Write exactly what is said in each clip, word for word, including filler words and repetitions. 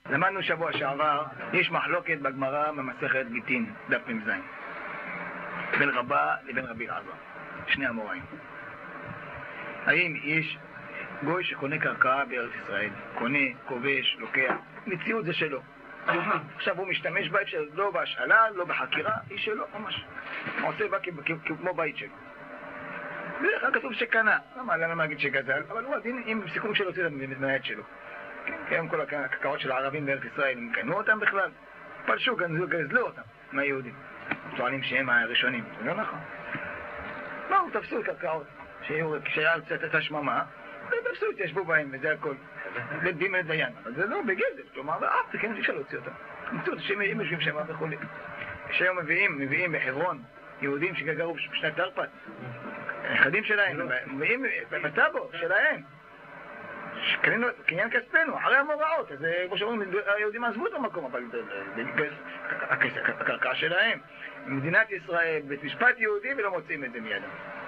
למדנו שבוע שעבר, יש מחלוקת בגמרא במסכת גיטין, דף מ"ז, בין רבה לבין רבי אלעזר, שני המוראים. האם יש גוי שקונה קרקע בארץ ישראל, קונה, כובש, לוקח, מציאות זה שלו. עכשיו הוא משתמש בה, אפשר לא בהשאלה, לא בחקירה, היא שלו, ממש. הוא עושה בה כמו בית שלו. בדרך כלל כתוב שקנה, למה למה להגיד שגזל, אבל הוא עדין עם סיכום שלו הוציא מהיד שלו. כן, כל הקרקעות של הערבים בארץ ישראל, הם קנו אותם בכלל, פלשו, גנזו, גזלו אותם מהיהודים. טוענים שהם הראשונים, זה לא נכון. מה, הוא תפסו קרקעות, כשהיה את השממה, ותפסו, התיישבו בהם, וזה הכל. בית דין לדיין, אבל זה לא בגזל, כלומר, ואף, זה כן, אפשר להוציא אותם. מצאו אותם שהם יושבים שם וכו'. כשהיום מביאים, מביאים בחברון, יהודים שגרו בשנת תרפ"ט, נכדים שלהם, מביאים בטאבו שלהם. קנינו, קניין כספנו, אחרי המוראות, אז כמו שאומרים, היהודים עזבו את המקום, אבל הקרקע שלהם, מדינת ישראל, בית משפט יהודי, ולא מוצאים את זה מידם.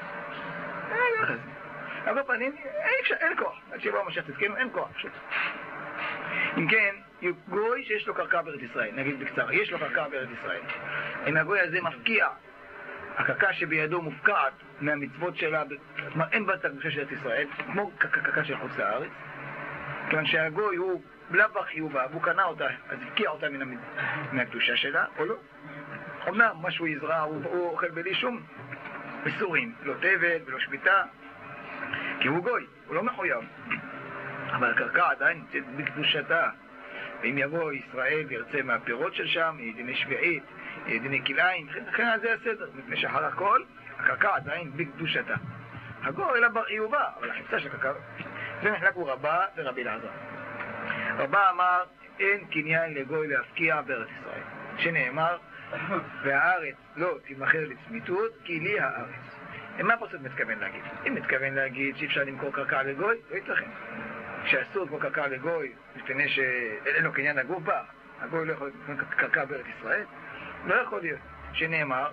אבל פנים, אין כוח, עד שבא המשך תזכנו, אין כוח פשוט. אם כן, גוי שיש לו קרקע בארץ ישראל, נגיד בקצרה, יש לו קרקע בארץ ישראל, אם הגוי הזה מפקיע, הקרקע שבידו מופקעת מהמצוות שלה, כלומר אין בה תקדושה של ארץ ישראל, כמו קרקע של חוץ לארץ, כיוון שהגוי הוא בלב חיובה, והוא קנה אותה, אז הפקיע אותה מהקדושה שלה, או לא. אומנם מה שהוא יזרע, הוא אוכל בלי שום מסורים, לא טבל ולא שביתה, כי הוא גוי, הוא לא מחויב. אבל הקרקע עדיין נמצאת בקדושתה, ואם יבוא ישראל וירצה מהפירות של שם, דיני שביעית, דיני כלאיים, לכן על זה הסדר, מפני שאחר הכל, הקרקע עדיין בקדושתה. הגוי אלא חיובה, אבל החפצה של הקרקע, זה נחלקו רבה ורבי אלעזר. רבה אמר, אין קניין לגוי להפקיע בארץ ישראל, שנאמר, והארץ לא תימכר לצמיתות, כי לי הארץ. מה פשוט מתכוון להגיד? אם מתכוון להגיד שאי אפשר למכור קרקע לגוי, לא יתכן. שאסור כמו קרקע לגוי, מפני שאין לו קניין הגוף בה, הגוי לא יכול לקנות קרקע בארץ ישראל, לא יכול להיות. שנאמר,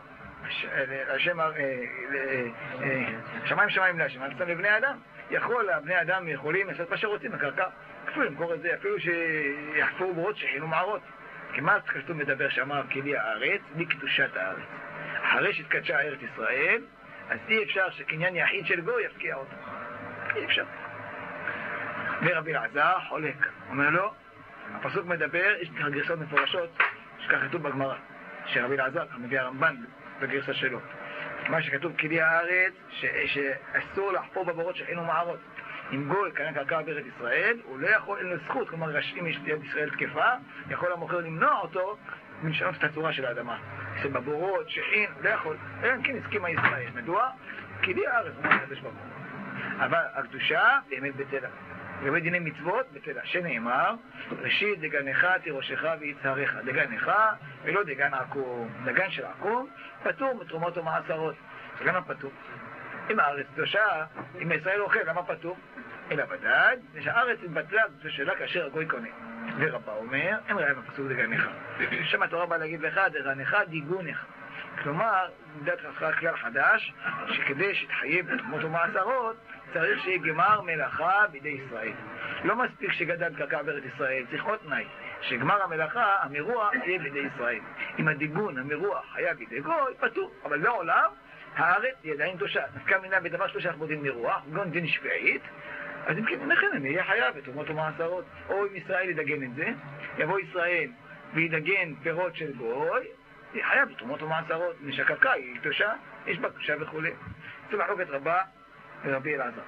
שמיים שמיים להשם, על סתם לבני אדם, יכול, הבני אדם יכולים לעשות מה שרוצים בקרקע, אפילו למכור את זה, אפילו שיחפרו בורות שכינו מערות. כי מה כתוב מדבר שאמר כי לי הארץ, לקדושת הארץ. אחרי שהתקדשה ארץ ישראל, אז אי אפשר שקניין יחיד של גוי יפקיע אותו. אי אפשר. ורבי אלעזר חולק. אומר לו, הפסוק מדבר, יש גרסות מפורשות, שכך כתוב בגמרא, שרבי אלעזר מביא הרמב"ן בגרסה שלו. מה שכתוב כי לי הארץ, ש- שאסור לחפור בבורות שכינו מערות. אם גוי קנה קרקע בארץ ישראל, הוא לא יכול, אין לו זכות, כלומר רשעים יש יד ישראל תקפה, יכול המוכר למנוע אותו ולשנות את הצורה של האדמה. שבבורות, שכין, לא יכול, אין, כן הסכימה ישראל. מדוע? כי לי הארץ, הוא מקדש בבורות. אבל הקדושה באמת בטלה. לגבי דיני מצוות, בטלה. שנאמר, ראשית דגנך תירושך ויצהריך. דגנך ולא דגן עקום. דגן של עקום פטור מתרומות ומעשרות. זה גם פטור. אם הארץ קדושה, אם ישראל אוכל, למה פטור? אלא ודאי, זה שהארץ בטלה זו שאלה כאשר הגוי קונה. ורבה אומר, אין ראה בפסוק דגנך. שם התורה באה להגיד לך, דגנך דיגונך. כלומר, דעת חסרה כלל חדש, שכדי שתחייב בתרומות ומעשרות, צריך שיהיה גמר מלאכה בידי ישראל. לא מספיק שגדל קרקע בארץ ישראל, צריך עוד תנאי, שגמר המלאכה, המרוח, יהיה בידי ישראל. אם הדיגון, המרוח, היה בידי גוי, פטור. אבל לעולם, הארץ היא עדיין קדושה. נפקא מינה בדבר שלושה אנחנו דין מרוח, גון דין שביעית, אז אם כן, לכן אני אהיה חייב בתרומות ומעשרות. או אם ישראל ידגן את זה, יבוא ישראל וידגן פירות של גוי, יהיה חייב בתרומות ומעשרות. משקרקע היא קדושה, יש בה קדושה וכו'. זו מחלוקת רבה ורבי אלעזר.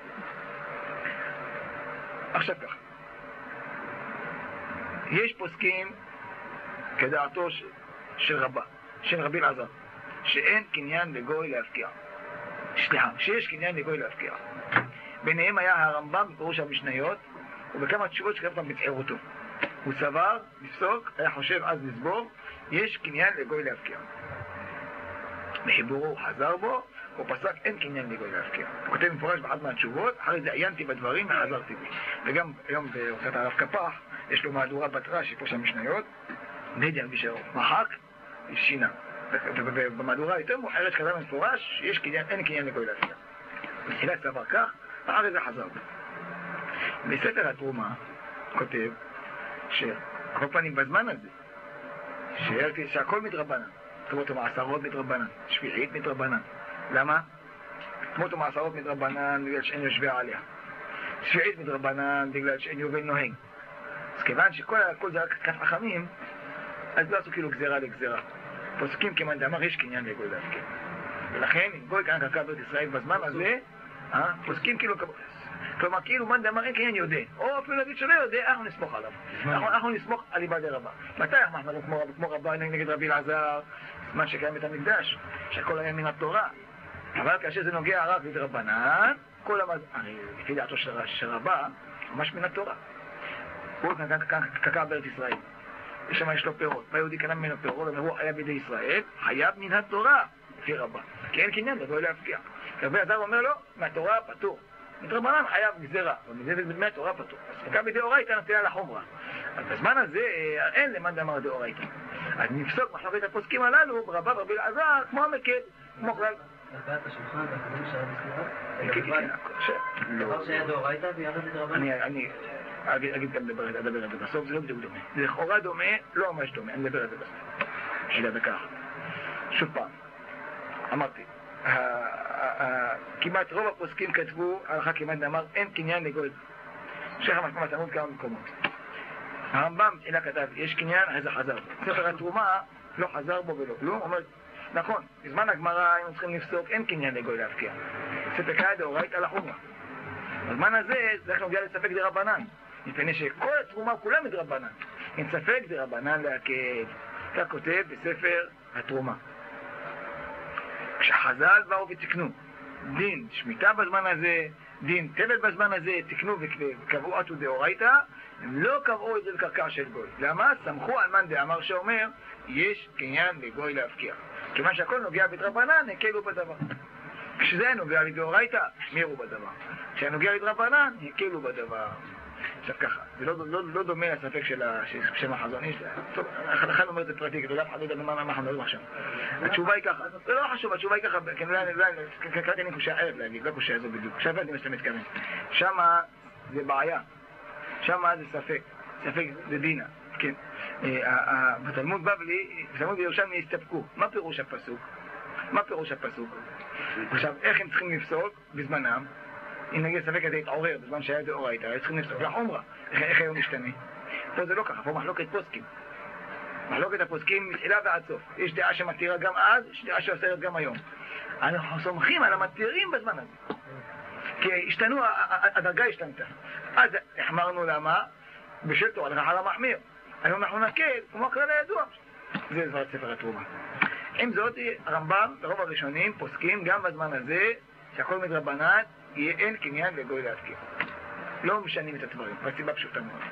עכשיו ככה. יש פוסקים כדעתו של רבה, של רבי אלעזר, שאין קניין לגוי להפקיע. סליחה, שיש קניין לגוי להפקיע. ביניהם היה הרמב"ם בפירוש המשניות, ובכמה תשובות שכתב אותם בצעירותו. הוא סבר, לפסוק, היה חושב אז לסבור, יש קניין לגוי להפקיע. בחיבורו הוא חזר בו, הוא פסק אין קניין לגוי להפקיע. הוא כותב מפורש באחת מהתשובות, אחרי זה עיינתי בדברים וחזרתי בי. וגם היום בהוצאת הרב קפח, יש לו מהדורה בתרה שפירוש המשניות, נדיה בשערו, מחק, שינה. ובמהדורה יותר מאוחרת כתב מפורש, שיש קניין, אין קניין לגוי להפקיע. בתחילה סבר כך, אחרי זה חזר. בספר התרומה כותב ש... כל פנים בזמן הזה, שהכל מתרבנן, תמות ומעשרות מתרבנן, שביעית מתרבנן. למה? תמות ומעשרות מתרבנן בגלל שאין יושבי עליה. שביעית מתרבנן בגלל שאין יובל נוהג. אז כיוון שכל זה רק כף חכמים, אז לא עשו כאילו גזירה לגזירה. פוסקים כמאן דאמר יש קניין לגוי להפקיע. ולכן, אם גוי כאן קרקע בית ישראל בזמן הזה, פוסקים כאילו, כלומר כאילו מאן דאמר אין קניין יודע, או אפילו להגיד שלא יודע, אנחנו נסמוך עליו. אנחנו נסמוך על עבדי רבה. מתי אנחנו כמו רבה נגד רבי אלעזר, זמן שקיים את המקדש, שהכל היה מן התורה. אבל כאשר זה נוגע רק לדרבנן, כל המד... אני, לפי דעתו של רבה, ממש מן התורה. הוא כאן קרקע בארץ ישראל. יש שם יש לו פירות. ביהודי קנה ממנו פירות, הוא היה בידי ישראל, חייב מן התורה, לפי רבה. כי אין קניין, זה לא להפקיע. רבי אלעזר אומר לו, מהתורה פטור. מדרבנן חייב גזירה, ומזה מהתורה פטור. אז קרקע בידי אורייתא נטילה לחומרה. אז בזמן הזה אין למאן דאמר דאורייתא. אז נפסוק מחלוקת הפוסקים הללו, רבה ורבי אלעזר, כמו המקל, כמו כלל. נתת השולחן והחברים של רבי סליחה? דבר שהיה דאורייתא ויחד לדרבנן? אני אגיד גם לדבר על זה בסוף, זה לא בדיוק דומה. זה לכאורה דומה, לא ממש דומה, אני מדבר על זה בסוף. בשביל הדקה. שוב פעם, אמרתי, כמעט רוב הפוסקים כתבו, הלכה כמעט נאמר, אין קניין לגוי. שייך המשמע תלמוד כמה מקומות. הרמב"ם אלא כתב, יש קניין, אז זה חזר בו. ספר התרומה לא חזר בו ולא כלום, אומר, נכון, בזמן הגמרא היינו צריכים לפסוק, אין קניין לגוי להפקיע. ספק היה דאורייתא לחומרה. בזמן הזה צריך נוגע לספק דרבנן, מפני שכל התרומה כולה מדרבנן. אין ספק דרבנן להקל. אתה כותב בספר התרומה. כשחז"ל באו ותקנו דין שמיטה בזמן הזה, דין טבל בזמן הזה, תקנו וקבעו עתו דאורייתא, הם לא קבעו את זה בקרקע של גוי. למה? סמכו על מאן דאמר שאומר, יש קניין לגוי להפקיע. כיוון שהכל נוגע בדרבנן, הקלו בדבר. כשזה נוגע לדאורייתא, החמירו בדבר. כשנוגע לדרבנן, הקלו בדבר. עכשיו ככה, זה לא, לא, לא דומה לספק של שם החזון איש. טוב, אחד אומר את זה פרטי, כדי לאף אחד לא יודע מה אנחנו מדברים עכשיו. התשובה היא ככה, זה לא חשוב, התשובה היא ככה, כי קראתי אני קושי ערב להגיד, לא קושי איזו בדיוק. עכשיו אני מסתם מתכוון. שמה זה בעיה. שמה זה ספק. ספק זה דינה. כן. בתלמוד בבלי, בתלמוד בירושלמי הסתפקו. מה פירוש הפסוק? מה פירוש הפסוק? עכשיו, איך הם צריכים לפסוק בזמנם? אם נגיד ספק הזה התעורר בזמן שהיה דאורייתא, היו צריכים לפסוק לחומרה. איך היום משתנה? פה זה לא ככה, פה מחלוקת פוסקים. מחלוקת הפוסקים מתחילה ועד סוף. יש דעה שמתירה גם אז, יש דעה שאוסרת גם היום. אנחנו סומכים על המתירים בזמן הזה. כי השתנו, הדרגה השתנתה. אז החמרנו למה? בשל תורה לחל המחמיר. היום אנחנו נקל, כמו הכלל הידוע. זה דבר ספר התרומה. עם זאת, הרמב"ם, ברוב הראשונים, פוסקים גם בזמן הזה, שהכל מדרבנן, יהיה אין קניין לגוי להפקיע. לא משנים את הדברים, בסיבה פשוטה מאוד.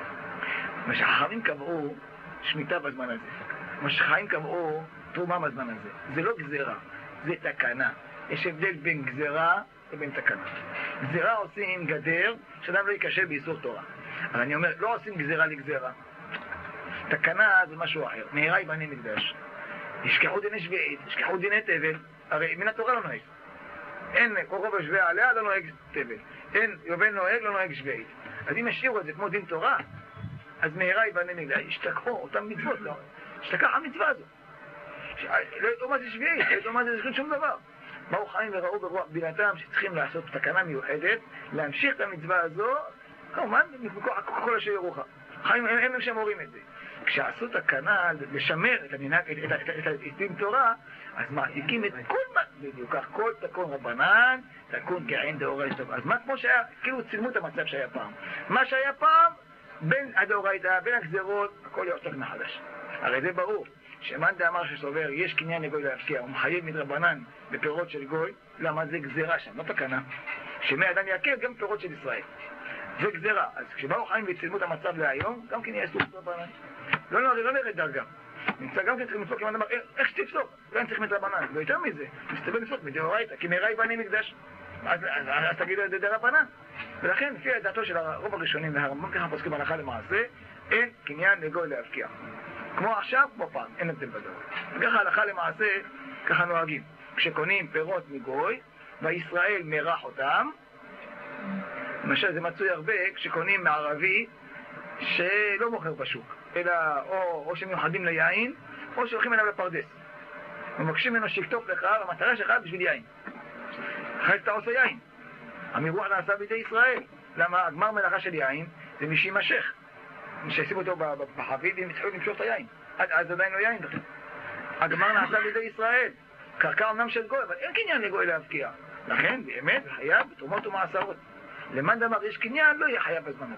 מה שהחכמים קבעו שמיטה בזמן הזה. מה שהחכמים קבעו תרומה בזמן הזה. זה לא גזירה, זה תקנה. יש הבדל בין גזירה לבין תקנה. גזירה עושים גדר, שאדם לא יקשה באיסור תורה. אבל אני אומר, לא עושים גזירה לגזירה. תקנה זה משהו אחר. מהרה יבנה מקדש. ישכחו דיני שביעית, ישכחו דיני תבל, הרי מן התורה לא נוהג. אין כל רוב השביעה עליה, לא נוהג תבל. אין יובל נוהג, לא נוהג שביעית. אז אם השאירו את זה כמו דין תורה, אז מהרה יבנה מקדש, ישתכחו אותם מצוות, לא. ישתכח המצווה הזו. לא ידעו מה זה שביעית, לא ידעו מה זה זכות שום דבר. באו חיים וראו ברוח בינתם שצריכים לעשות תקנה מיוחדת, להמשיך את המצווה הזו, כמובן, מכוח כל אשר ירוחם. חיים הם הם שמורים את זה. כשעשו תקנה לשמר את הדין תורה, אז מעתיקים את כל מה, בדיוק כך, כל תקון רבנן, תקון גאין דאורייתא. אז מה כמו שהיה, כאילו צילמו את המצב שהיה פעם. מה שהיה פעם, בין הדאורייתא, בין הגזרות, הכל יעוסק מחדש. הרי זה ברור, שמאן דאמר שסובר, יש קניין לגוי להפקיע, הוא מחייב מדרבנן בפירות של גוי, למה זה גזירה שם, לא תקנה. שמי אדם יקל גם פירות של ישראל. זה גזירה. אז כשבאו חיים והצילמו את המצב להיום, גם כן יעשו מדרבנן. לא, לא, לא נרד דרגה. נמצא גם כן צריכים לפסוק, כמובן אמר, איך שתפסוק? לא צריך מדרבנן. ויותר מזה, מסתבר לפסוק מדאורייתא, כי מהרה יבנה מקדש. אז תגידו את זה דרבנן. ולכן, לפי דעתו של הרוב הראשונים והרמב"ם, ככה פוסקים הלכה למעשה, אין קניין לגוי להפקיע. כמו עכשיו, כמו פעם, אין הבדל בדבר. וככה הלכה למעשה, ככה נוהגים. כשקונים פירות מגוי, וישראל מרח אותם, למשל זה מצוי הרבה, כשקונים מערבי שלא מוכר בשוק, אלא או, או שמיוחדים ליין, או שהולכים אליו לפרדס. ומבקשים ממנו שיקטוף לך, והמטרה שלך בשביל יין. אחרי שאתה עושה יין. המירוח נעשה בידי ישראל. למה? הגמר מלאכה של יין זה מי שימשך. מי שישים אותו בחבית והם יתחילו למשוך את היין. עד אז עדיין לא יין בכלל. הגמר נעשה בידי ישראל. קרקע אמנם של גוי, אבל אין קניין לגוי להבקיע. לכן, באמת, חייב בתרומות ומעשרות. למאן דאמר יש קניין, לא יהיה חייב בזמנו.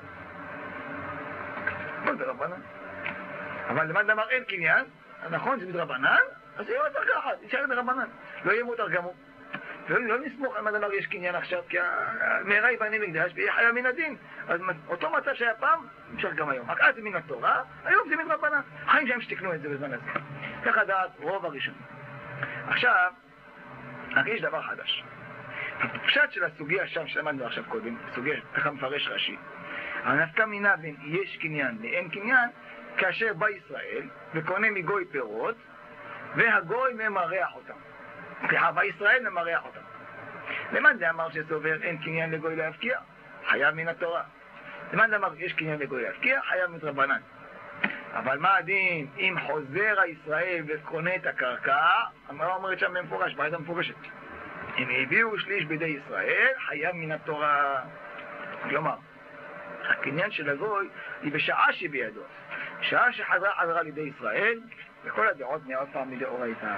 לא דרבנן. אבל למאן דאמר אין קניין, נכון, זה מדרבנן, אז יהיה יותר ככה, יישאר דרבנן. לא יהיה מותר גמור. לא נסמוך על מה דבר יש קניין עכשיו, כי מהרה יבנה מקדש ויהיה חיה מן הדין. אז אותו מצב שהיה פעם, נמשך גם היום. רק אז זה מן התורה, היום זה מן רבנן. חיים שהם שתקנו את זה בזמן הזה. ככה דעת רוב הראשון. עכשיו, רק יש דבר חדש. הפשט של הסוגיה שם שלמדנו עכשיו קודם, סוגיה ככה מפרש רש"י. הנפקא מינה בין יש קניין לאין קניין, כאשר בא ישראל וקונה מגוי פירות, והגוי ממרח אותם. סליחה, בא ישראל ממרח אותם. למאן דאמר שסובר אין קניין לגוי להפקיע, חייב מן התורה. למאן דאמר יש קניין לגוי להפקיע, חייב מדרבנן. אבל מה הדין אם חוזר הישראל וקונה את הקרקע? המראה אומרת שם במפורש, בעיה המפורשת. אם הביאו שליש בידי ישראל, חייב מן התורה. כלומר, הקניין של הגוי היא בשעה שבידו. שעה שחזרה חזרה לידי ישראל, וכל הדעות נהיה עוד פעם מדאורייתא.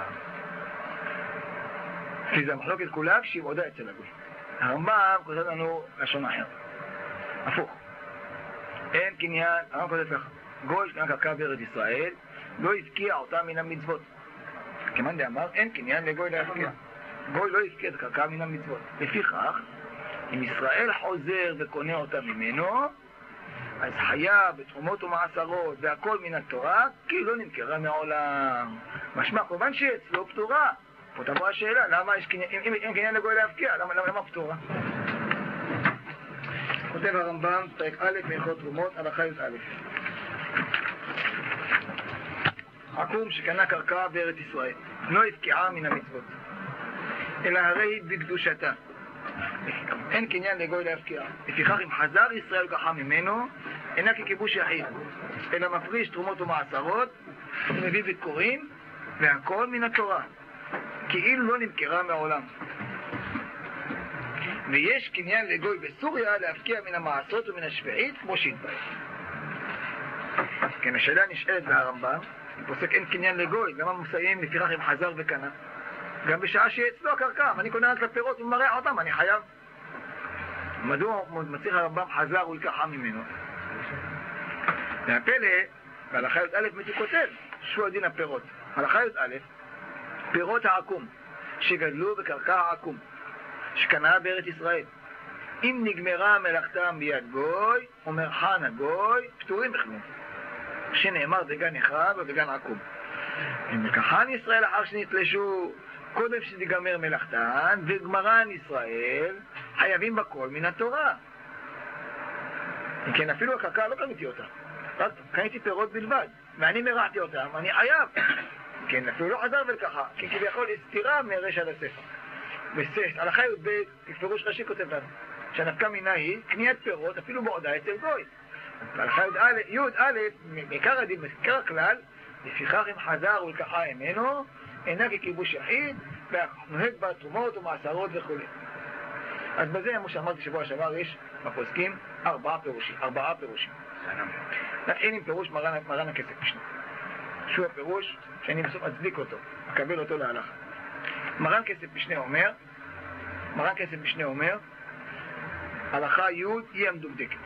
כי זה המחלוקת כולה שהיא עודה אצל הגוי. הרמב"ם כותב לנו לשון אחר. הפוך. אין קניין, הרמב"ם כותב ככה. גוי שקנה קרקע בארץ ישראל, לא הפקיע אותה מן המצוות. כמאן דאמר, אין קניין לגוי להפקיע. גוי לא הפקיע את הקרקע מן המצוות. לפיכך, אם ישראל חוזר וקונה אותה ממנו, אז חיה בתרומות ומעשרות והכל מן התורה, כי לא נמכרה מהעולם. משמע, כמובן שאצלו פטורה. פה תבוא השאלה, למה יש קניין, אם אין קניין לגוי להפקיע, למה, למה, למה פטורה? כותב הרמב"ם, פרק א' מהלכות תרומות, הלכה י"א. עקום שקנה קרקע בארץ ישראל, לא הפקיעה מן המצוות, אלא הרי היא בקדושתה. אין קניין לגוי להפקיע. לפיכך אם חזר ישראל לקחה ממנו, אינה ככיבוש יחיד, אלא מפריש תרומות ומעשרות, ומביא ביקורים, והכל מן התורה. כאילו לא נמכרה מהעולם. ויש קניין לגוי בסוריה להפקיע מן המעשרות ומן השביעית כמו שהתבהר. כן, השאלה נשאלת בהרמב"ם, פוסק אין קניין לגוי, למה מסיים לפיכך אם חזר וקנה? גם בשעה שאצלו הקרקע, אני קונה רק לפירות ומרח אותם, אני חייב. מדוע מצליח הרמב"ם חזר ולקחה ממנו? והפלא, בהלכה י"א מתי כותב, שהוא הדין הפירות. הלכה י"א, פירות העקום, שגדלו בקרקע העקום, שקנה בארץ ישראל. אם נגמרה מלאכתם ביד גוי, אומר חנה גוי, פטורים בכלל. שנאמר דגן אחד ודגן עקום. אם לקחן ישראל אחר שנתלשו, קודם שתיגמר מלאכתן, וגמרן ישראל, חייבים בכל מן התורה. כן, אפילו הקרקע לא קניתי אותה. רק קניתי פירות בלבד, ואני מרחתי אותם, אני חייב. כן, אפילו לא חזר ולקחה, כי כביכול הסתירה מהרשע לספר. וסש, הלכה י"ב, כפירוש רש"י כותב לנו, שהנפקא מינה היא קניית פירות, אפילו בעודה אצל גוי. והלכה י"א, בעיקר הדין, בעיקר הכלל, לפיכך אם חזר ולקחה ממנו, אינה ככיבוש יחיד, ונוהג בה תרומות ומעשרות וכו'. אז בזה, כמו שאמרתי שבוע שעבר, יש בפוסקים ארבעה פירושים, ארבעה פירושים. נתחיל עם פירוש מרן, מרן הכסף משנה. שהוא הפירוש שאני בסוף אצדיק אותו, אקבל אותו להלכה. מרן כסף משנה אומר, מרן כסף משנה אומר, הלכה י' היא המדוקדקת.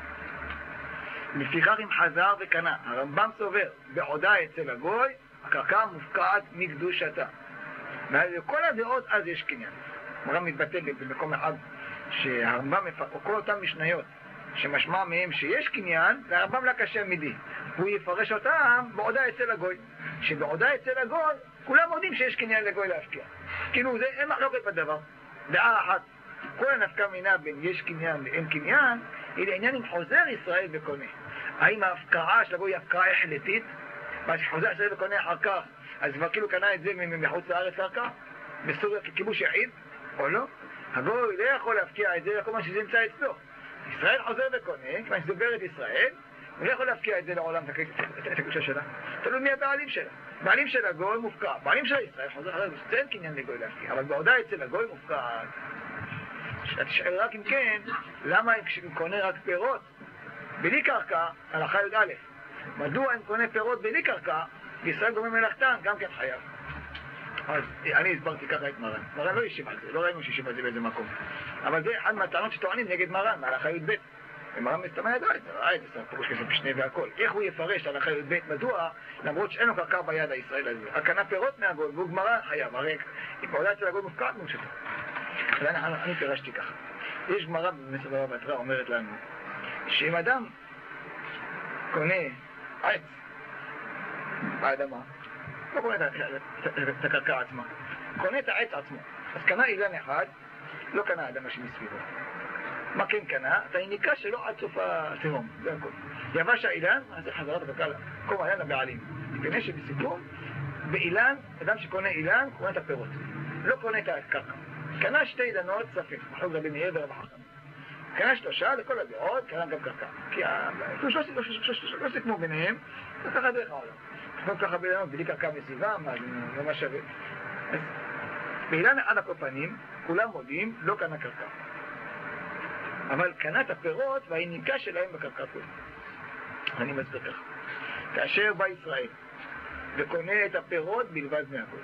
לפיכך אם חזר וקנה, הרמב"ם סובר, בעודה אצל הגוי, הקרקע מופקעת מקדושתה. ולכל הדעות אז יש קניין. מרן מתבטא במקום אחד שהרמב"ם, או כל אותם משניות, שמשמע מהם שיש קניין, והרמב"ם לא קשה מדי. הוא יפרש אותם בעודה אצל הגוי. שבעודה אצל הגוי, כולם יודעים שיש קניין לגוי להפקיע. כאילו, זה, אין מחלוקת בדבר. דעה אחת. כל הנפקא מינה בין יש קניין ואין קניין, היא לעניין אם חוזר ישראל וקונה. האם ההפקעה של הגוי היא הפקעה החלטית? מה שחוזר ישראל וקונה אחר כך, אז כבר כאילו קנה את זה מחוץ לארץ קרקע? בסוריה ככיבוש יחיד? או לא? הגוי לא יכול להפקיע את זה, כל מה שזה נמצא אצלו. ישראל חוזר וקונה, כיוון שזה בארץ ישראל, הוא לא יכול להפקיע את זה לעולם, את הקדושה שלה. תלוי מי הבעלים שלה. בעלים של הגוי מופקע. בעלים של ישראל חוזר אחרי זה, זה אין קניין לגוי להפקיע. אבל בעודה אצל הגוי מופקע. תשאל רק אם כן, למה אם קונה רק פירות בלי קרקע, הלכה י' א', מדוע אם קונה פירות בלי קרקע, בישראל גומרים מלאכתן, גם כן חייב. אז אני הסברתי ככה את מרן. מרן לא ישיב על זה, לא ראינו שישיב על זה באיזה מקום. אבל זה אחד מהטענות שטוענים נגד מרן, מהלכה י' ב'. ומרן מסתמה ידע את זה, ראה את זה, פירוש כסף בשני והכל. איך הוא יפרש הלכה י' ב' מדוע, למרות שאין לו קרקע ביד הישראל הזה. הקנה פירות מהגוי, והוא גמרא חייב, הרי אם פעולה אצל הגוי מופקעת מושתו. אז אני, אני פירשתי ככה. יש גמרא במסר בבא בתרא אומרת לנו, שאם אדם קונה עץ באדמה, לא קונה את הקרקע עצמה, קונה את העץ עצמו. אז קנה אילן אחד, לא קנה אדמה שמסביבו. מה כן קנה? את היניקה שלו עד סוף התהום, זה הכל. יבש האילן, אז זה חזרת הקרקע, קום האילן לבעלים. מפני שבסיכום, באילן, אדם שקונה אילן, קונה את הפירות. לא קונה את הקרקע. קנה שתי אילנות ספק, מחלוק רבי מאיר ורב חכם. קנה שלושה, לכל הדעות, קנה גם קרקע. כי לא סיכמו ביניהם, זה ככה דרך העולם. כמו ככה באילנות, בלי קרקע מסביבם, אז לא מה שווה. אז באילן עד הקופנים, כולם מודים, לא קנה קרקע. אבל קנה את הפירות והיניקה שלהם בקרקע כולה. אני מסביר ככה. כאשר בא ישראל וקונה את הפירות בלבד מהגוי.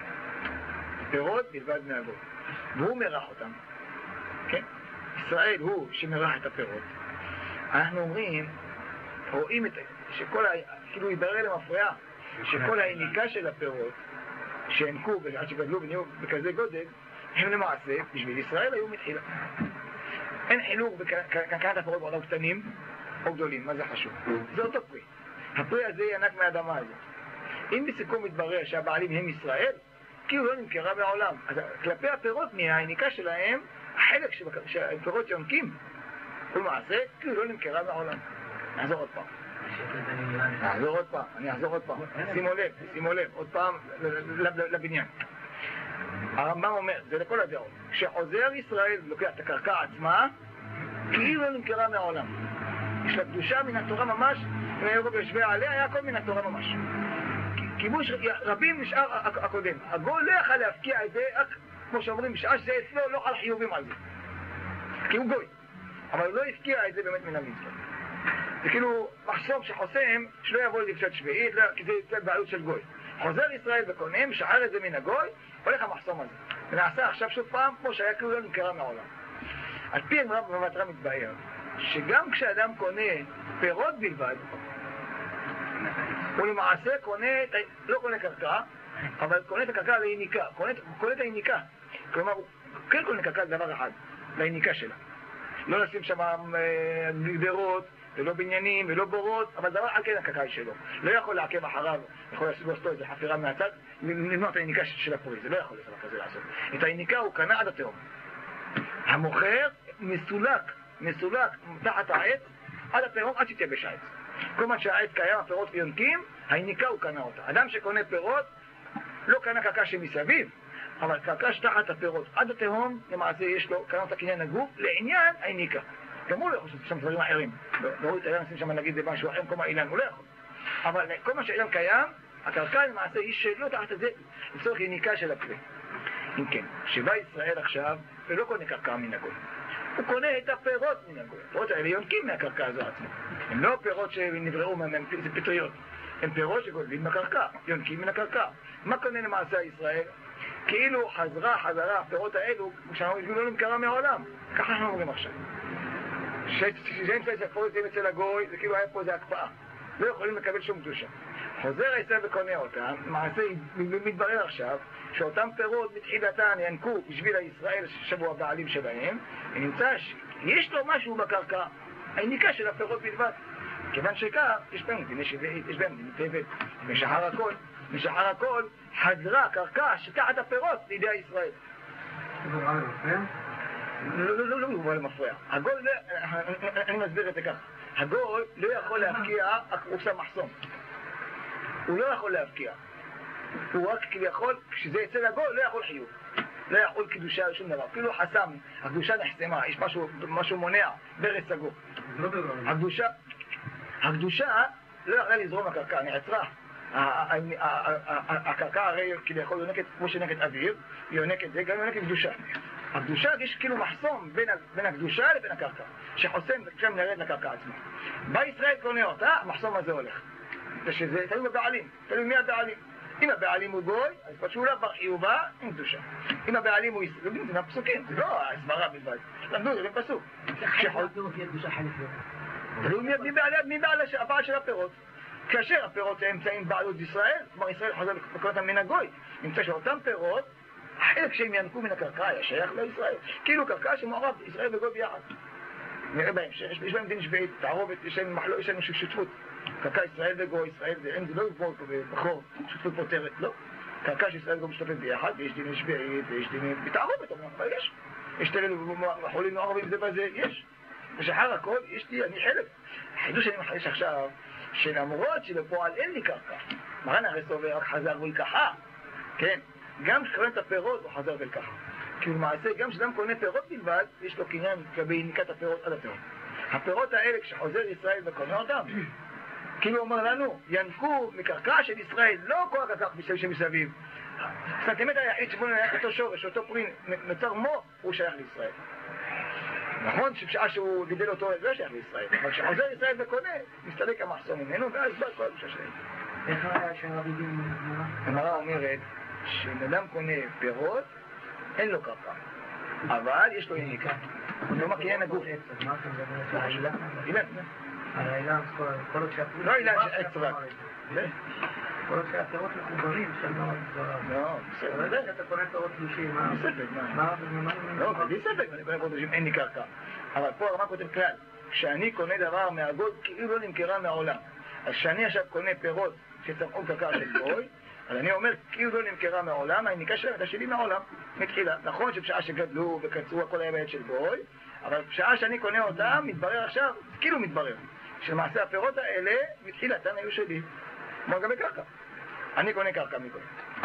פירות בלבד מהגוי. והוא מרח אותם. כן? ישראל הוא שמרח את הפירות. אנחנו אומרים, רואים את, שכל, כאילו יברר למפריעה, שכל ההיניקה של הפירות שהנקו עד שגדלו ונהיו בכזה גודל, הם למעשה בשביל ישראל היו מתחילה. אין חילוק בקרקעת הפירות בעולם קטנים או גדולים, מה זה חשוב? זה אותו פרי. הפרי הזה ינק מהאדמה הזאת. אם בסיכום מתברר שהבעלים הם ישראל, כאילו לא נמכרה בעולם. אז כלפי הפירות מהיניקה שלהם, החלק שהפירות יונקים, ולמעשה, כאילו לא נמכרה בעולם. נעזור עוד פעם. נעזור עוד פעם, אני אעזור עוד פעם. שימו לב, שימו לב, עוד פעם לבניין. הרמב"ם אומר, זה לכל הדעות, כשחוזר ישראל לוקח את הקרקע עצמה, כאילו לא נמכרה מהעולם. יש לה קדושה מן התורה ממש, אם היו יושבי עליה, היה הכל מן התורה ממש. כיבוש רבים נשאר הקודם. הגוי לא יכל להפקיע את זה, כמו שאומרים, בשעה שזה אצלו לא חל חיובים על זה. כי הוא גוי. אבל הוא לא הפקיע את זה באמת מן המצוות. זה כאילו מחסום שחוסם, שלא יבוא לפשט שביעית, כי זה יצא בעלות של גוי. חוזר ישראל וקונה, משער את זה מן הגוי, הולך המחסום הזה. ונעשה עכשיו שוב פעם, כמו שהיה כאילו לא נמכרה מהעולם. על פי הגמרא בבא בתרא מתבאר, שגם כשאדם קונה פירות בלבד, הוא למעשה קונה, לא קונה קרקע, אבל קונה את הקרקע להיניקה, קונה, קונה את ההיניקה. כלומר, הוא כן קונה קרקע לדבר אחד, להיניקה שלה. לא לשים שם גדרות, ולא בניינים, ולא בורות, אבל דבר על כן הקרקע שלו. לא יכול לעקב אחריו, יכול לעשות איזו חפירה מהצד, למנוע את ההיניקה של הפרי, זה לא יכול להיות כזה לעשות. את ההיניקה הוא קנה עד התהום. המוכר מסולק, מסולק תחת העץ, עד התהום, עד שתייבש העץ. כל מה שהעץ קיים, הפירות יונקים, ההיניקה הוא קנה אותה. אדם שקונה פירות, לא קנה קרקע שמסביב, אבל קרקע שתחת הפירות עד התהום, למעשה יש לו, קנה אותה קניין הגוף, לעניין ההיניקה. גם הוא לא יכול לעשות שם דברים אחרים. לא רואה את האילן, נשים שם נגיד משהו אחר, כל מה אילן, הוא לא יכול. אבל כל מה שהאילן קיים, הקרקע למעשה היא שלא תחת את זה, לצורך יניקה של הפרי. אם כן, שבא ישראל עכשיו, ולא קונה קרקע מן הגוי. הוא קונה את הפירות מן הגוי. הפירות האלה יונקים מהקרקע הזו עצמה. הם לא פירות שנבראו, זה פטריות. הם פירות שגודלים מהקרקע, יונקים מן הקרקע. מה קונה למעשה ישראל? כאילו חזרה, חזרה, הפירות האלו, שאנחנו לא נמכרה מהעולם. ככה אנחנו אומרים עכשיו. שאין צייס הפירות אצל הגוי, זה כאילו היה פה איזו הקפאה. לא יכולים לקבל שום קדושה. חוזר ישראל וקונה אותם, למעשה מתברר עכשיו שאותם פירות בתחילתן ינקו בשביל הישראל ששבו הבעלים שלהם, ונמצא שיש לו משהו בקרקע, היניקה של הפירות בלבד. כיוון שכך, יש בהם דיני שביעית, יש בהם דיני טבת, משחר הכל, משחר הכל, חזרה קרקע שתחת הפירות לידי הישראל. זה רע למפריע? לא, לא, לא, לא, הוא למפריע. הגול, אני מסביר את זה כך, הגול לא יכול להפקיע, הוא שם מחסום. הוא לא יכול להפקיע. הוא רק כביכול, כשזה אצל הגול, לא יכול חיוב. לא יכול קדושה על שום דבר. אפילו חסם, הקדושה נחסמה, יש משהו, משהו מונע, ברס סגור. הקדושה, הקדושה לא יכולה לזרום לקרקע, נעצרה. הקרקע הרי כביכול יונקת, כמו שנקת אוויר, היא יונקת זה, גם יונקת קדושה. הקדושה יש כאילו מחסום בין הקדושה לבין הקרקע, שחוסם, כשם נרד לקרקע עצמה. בא ישראל קונה אותה, המחסום הזה הולך. שזה תלוי בבעלים, תלוי מי הבעלים. אם הבעלים הוא גוי, אז פשוט לה חיובה עם קדושה. אם הבעלים הוא ישראל, זה מהפסוקים, זה לא הסברה בלבד. למדו, זה פסוק. תלוי מי בעל הבעל של הפירות. כאשר הפירות נמצאים בעלות ישראל, כלומר ישראל חוזר לקרוא אותם מן הגוי, נמצא שאותם פירות, החלק שהם ינקו מן הקרקע היה שייך לישראל. כאילו קרקע שמעורב ישראל וגוי ביחד. נראה בהמשך, יש בהם דין שביעית, תערובת, יש לנו שותפות. קרקע ישראל וגוי, ישראל זה, אין זה לא יגבור פה בחור, שותפות פותרת, לא. קרקע שישראל וגוי משתפת ביחד, ויש דין שביעית, ויש דין בתערובת, אבל יש. יש תלנו חולים מעורבים זה בזה, יש. ושחר הכל, יש לי, אני חלק. החידוש שאני מחדש עכשיו, שלמרות שבפועל אין לי קרקע, מרן הרי סובר רק חזר ולקחה, כן? גם כשקונה את הפירות הוא חזר ולקחה. כי למעשה גם כשאדם קונה פירות בלבד, יש לו קניין לגבי ניקת הפירות עד הפירות. הפירות האלה כשחוזר ישראל וקונה אותם, כאילו אומר לנו, ינקו מקרקע של ישראל, לא כל הקרקע שמסביב. הסנטימטר היחיד שבו נלך אותו שורש, אותו פרי, נוצר מו, הוא שייך לישראל. נכון שבשעה שהוא גידל אותו לא שייך לישראל, אבל כשחוזר ישראל וקונה, מסתלק המחסום ממנו, ואז בא כל המשך שלהם. איך היה שהרבי דין גמרא? הגמרא אומרת שאם אדם קונה פירות, אין לו קרקע, אבל יש לו יניקה. הוא לא מקיים הגוף. מה אתה מדבר על העילה? אילן. על העילה, כל עוד שהפירות... לא אילן שעץ רק. כל עוד שהפירות מחוברים, שם לא דבריו. לא, בסדר. אבל אתה קונה פירות תלושים, מה? בספק, מה? מה? לא, בלי ספק, אני קונה פירות תלושים, אין לי קרקע. אבל פה הרמ"א כותב כלל, כשאני קונה דבר מהגוי, כאילו לא נמכרה מהעולם. אז כשאני עכשיו קונה פירות שצמחו קרקע של גוי, אז אני אומר, כאילו לא נמכרה מהעולם, היניקה שלהם הייתה שלי מהעולם, מתחילה. נכון שבשעה שגדלו וקצרו, הכל היה ביד של גוי, אבל בשעה שאני קונה אותם, מתברר עכשיו, כאילו מתברר, שלמעשה הפירות האלה, מתחילתן היו שלי. כמו גם בקרקע. אני קונה קרקע מגוי.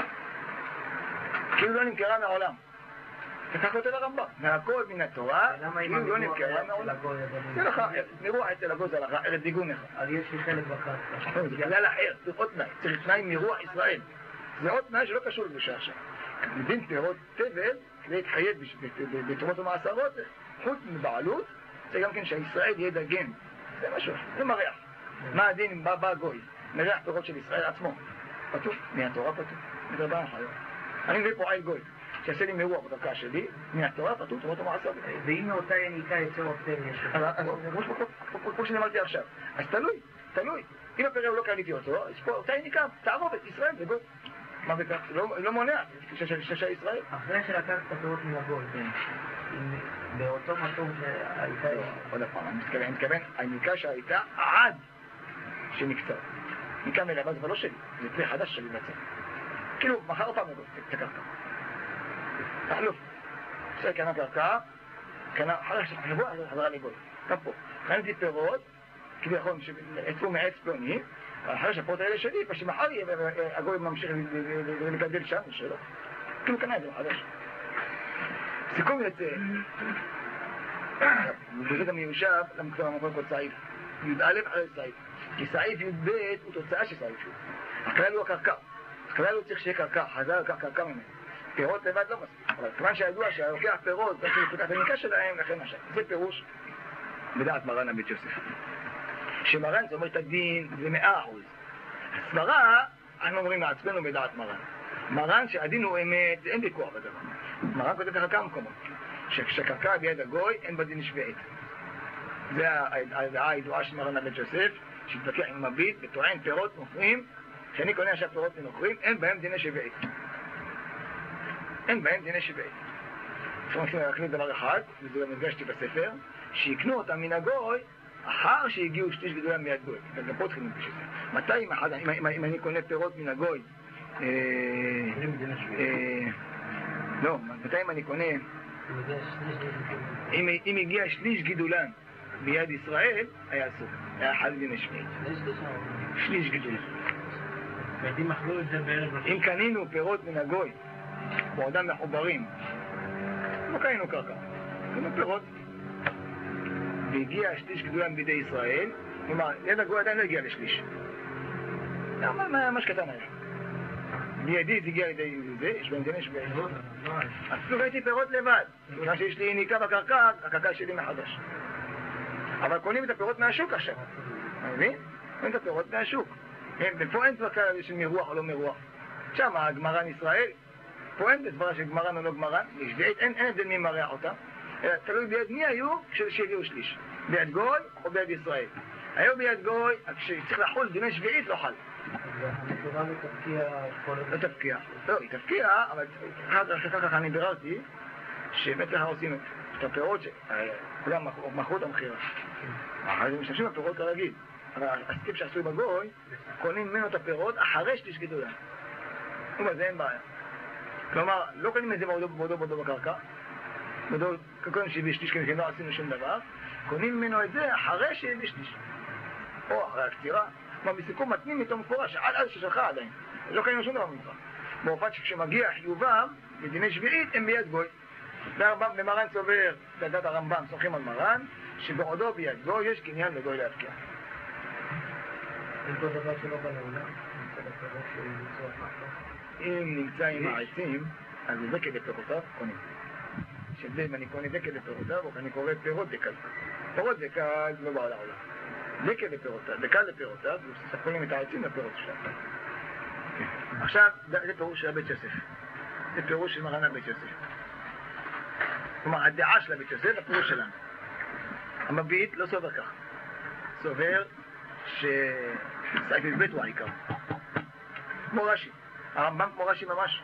כאילו לא נמכרה מהעולם. וכך כותב הרמב"ם. מהכל מן התורה, כאילו לא נמכרה מהעולם. זה לך, מרוח אצל הגוי זה לך, ארץ דיגון לך. אז יש לי חלק בקרקע. זה כלל אחר, צריך עוד תנאי. צריך תנאי מרוח ישראל. זה עוד תנאי שלא קשור לבושה עכשיו. מדין פירות תבל, כדי להתחייב בתרומות ומעשרות, חוץ מבעלות, זה גם כן שהישראל יהיה דגן. זה משהו, זה מריח. מה הדין אם בא גוי? מריח פירות של ישראל עצמו. פתוף, מהתורה פתוף. מדרבן החיות. אני מביא פועל גוי. שיעשה לי מרוח בקרקע שלי, מהתורה פתוף, תרומות ומעשרות. ואם מאותה יניקה יצא עופר יש... כמו שנאמרתי עכשיו. אז תלוי, תלוי. אם הפרע הוא לא קניתי אותו, אז פה אותה יניקה, תערוב את ישראל וגוי. מה בכך? לא מונע, ששה ישראל. אחרי שלקחת את הפירות מהגוי, באותו מקום שהייתה... עוד הפעם, אני מתכוון, היניקה שהייתה עד שנקצר. ניקה מלאבה זה לא שלי, זה פרי חדש שלי בצד. כאילו, מחר פעם נגוד, את הקרקע. תחלוף. בסדר, קנה קרקע, קנה, אחרי שחשבו, חזרה לגוד. גם פה. קניתי פירות, כביכול, שיצאו מעץ פלוני, אחרי שהפירות האלה שלי, ושמחר הגוי ממשיך לגדל שם, שלא. כאילו קנה את זה מחדש. סיכום יוצא, וזה גם מיושב למקצוע המקום כל סעיף. י"א אחרי סעיף. כי סעיף י"ב הוא תוצאה של סעיף י"ב. הכלל הוא הקרקע. הכלל הוא צריך שיהיה קרקע, חזר לקח קרקע ממנו. פירות לבד לא מספיק. אבל כיוון שידוע שהלוקח פירות, זה לפתח הניקה שלהם, לכן משל. זה פירוש בדעת מרן הבית יוסף. שמרן זה אומר את הדין, זה מאה אחוז. הסברה, אנחנו אומרים לעצמנו בדעת מרן. מרן שהדין הוא אמת, זה אין ויכוח בדבר. מרן כותב לך כמה מקומות. שכשקרקע ביד הגוי, אין בדין שביעית. זה הדעה הידועה של מרן הבית יוסף, שהתווכח עם מביט וטוען פירות נוכרים, כשאני קונה עכשיו פירות נוכרים, אין בהם דיני שביעית. אין בהם דיני שביעית. אנחנו רוצים להקליט דבר אחד, וזה גם נפגשתי בספר, שיקנו אותם מן הגוי, אחר שהגיעו שליש גדולה מיד גוי. גם פה צריכים להפגיש את זה. מתי אם, אחד, אם, אם אני קונה פירות מן הגוי, אה, אה, לא, מתי אם אני קונה, אם, אם הגיע שליש גידולן ביד ישראל, היה אסור. היה חל דין השביעית. שליש גידולן. אם קנינו פירות מן הגוי, בעודם מחוברים, לא קנינו קרקע, קנינו פירות. והגיע שליש גדולן בידי ישראל, כלומר, יד הגוי עדיין לא הגיע לשליש. מה, מה שקטן היה. בידי זה הגיע לידי זה, יש בהם דנש בעזרות. אפילו ראיתי פירות לבד. בגלל שיש לי יניקה בקרקע, הקרקע שלי מחדש. אבל קונים את הפירות מהשוק עכשיו. אתה מבין? קונים את הפירות מהשוק. ופה אין כבר כאלה של מרוח או לא מרוח. שם הגמרן ישראל, פה אין בסברה של גמרן או לא גמרן, אין הבדל מי מרח אותה. תלוי ביד מי היו כשהגיעו שליש. ביד גוי או ביד ישראל. היו ביד גוי, כשצריך לחול דיני שביעית לא חל. המטורה לא תפקיע כל לא תפקיע. לא, היא תפקיע, אבל אחר כך אני ביררתי שבאמת ככה עושים את הפירות שכולם מכרו את המחירה. אז הם משתמשים בפירות כרגיל. אבל הסקיפ שעשוי בגוי, קונים ממנו את הפירות אחרי שליש גידולה. ובזה אין בעיה. כלומר, לא קונים את זה בעודו בעודו בעודו בקרקע. בעודו, קודם שהביא שליש כמובן לא עשינו שום דבר. קונים ממנו את זה אחרי שהביא שליש. או אחרי הקצירה. כלומר, בסיכום מתנים איתו מפורש, עד אז ששלחה עדיין. לא קנינו שום דבר ממך. באופן שכשמגיע חיובם, בדיני שביעית, הם ביד גוי. ומרן סובר, בדת הרמב"ם, סומכים על מרן, שבעודו ביד גוי יש קניין לגוי להפקיע. אין כל דבר שלא בא לעולם, אם נמצא עם העצים, אז זה דקל לפירותיו, קונים. שבזה אם אני קונה דקל לפירותיו, או אני קורא פירות דקל. פירות דקל לא בא לעולם. דקל לפירותיו, דקל לפירותיו, וספולים את העצים לפירות שלהם. עכשיו, זה פירוש של הבית יוסף. זה פירוש של מרן הבית יוסף. כלומר, הדעה של הבית יוסף, הפירוש שלנו. המביט לא סובר כך. סובר שסייף מבית הוא העיקר. כמו רש"י. הרמב"ם כמו רש"י ממש.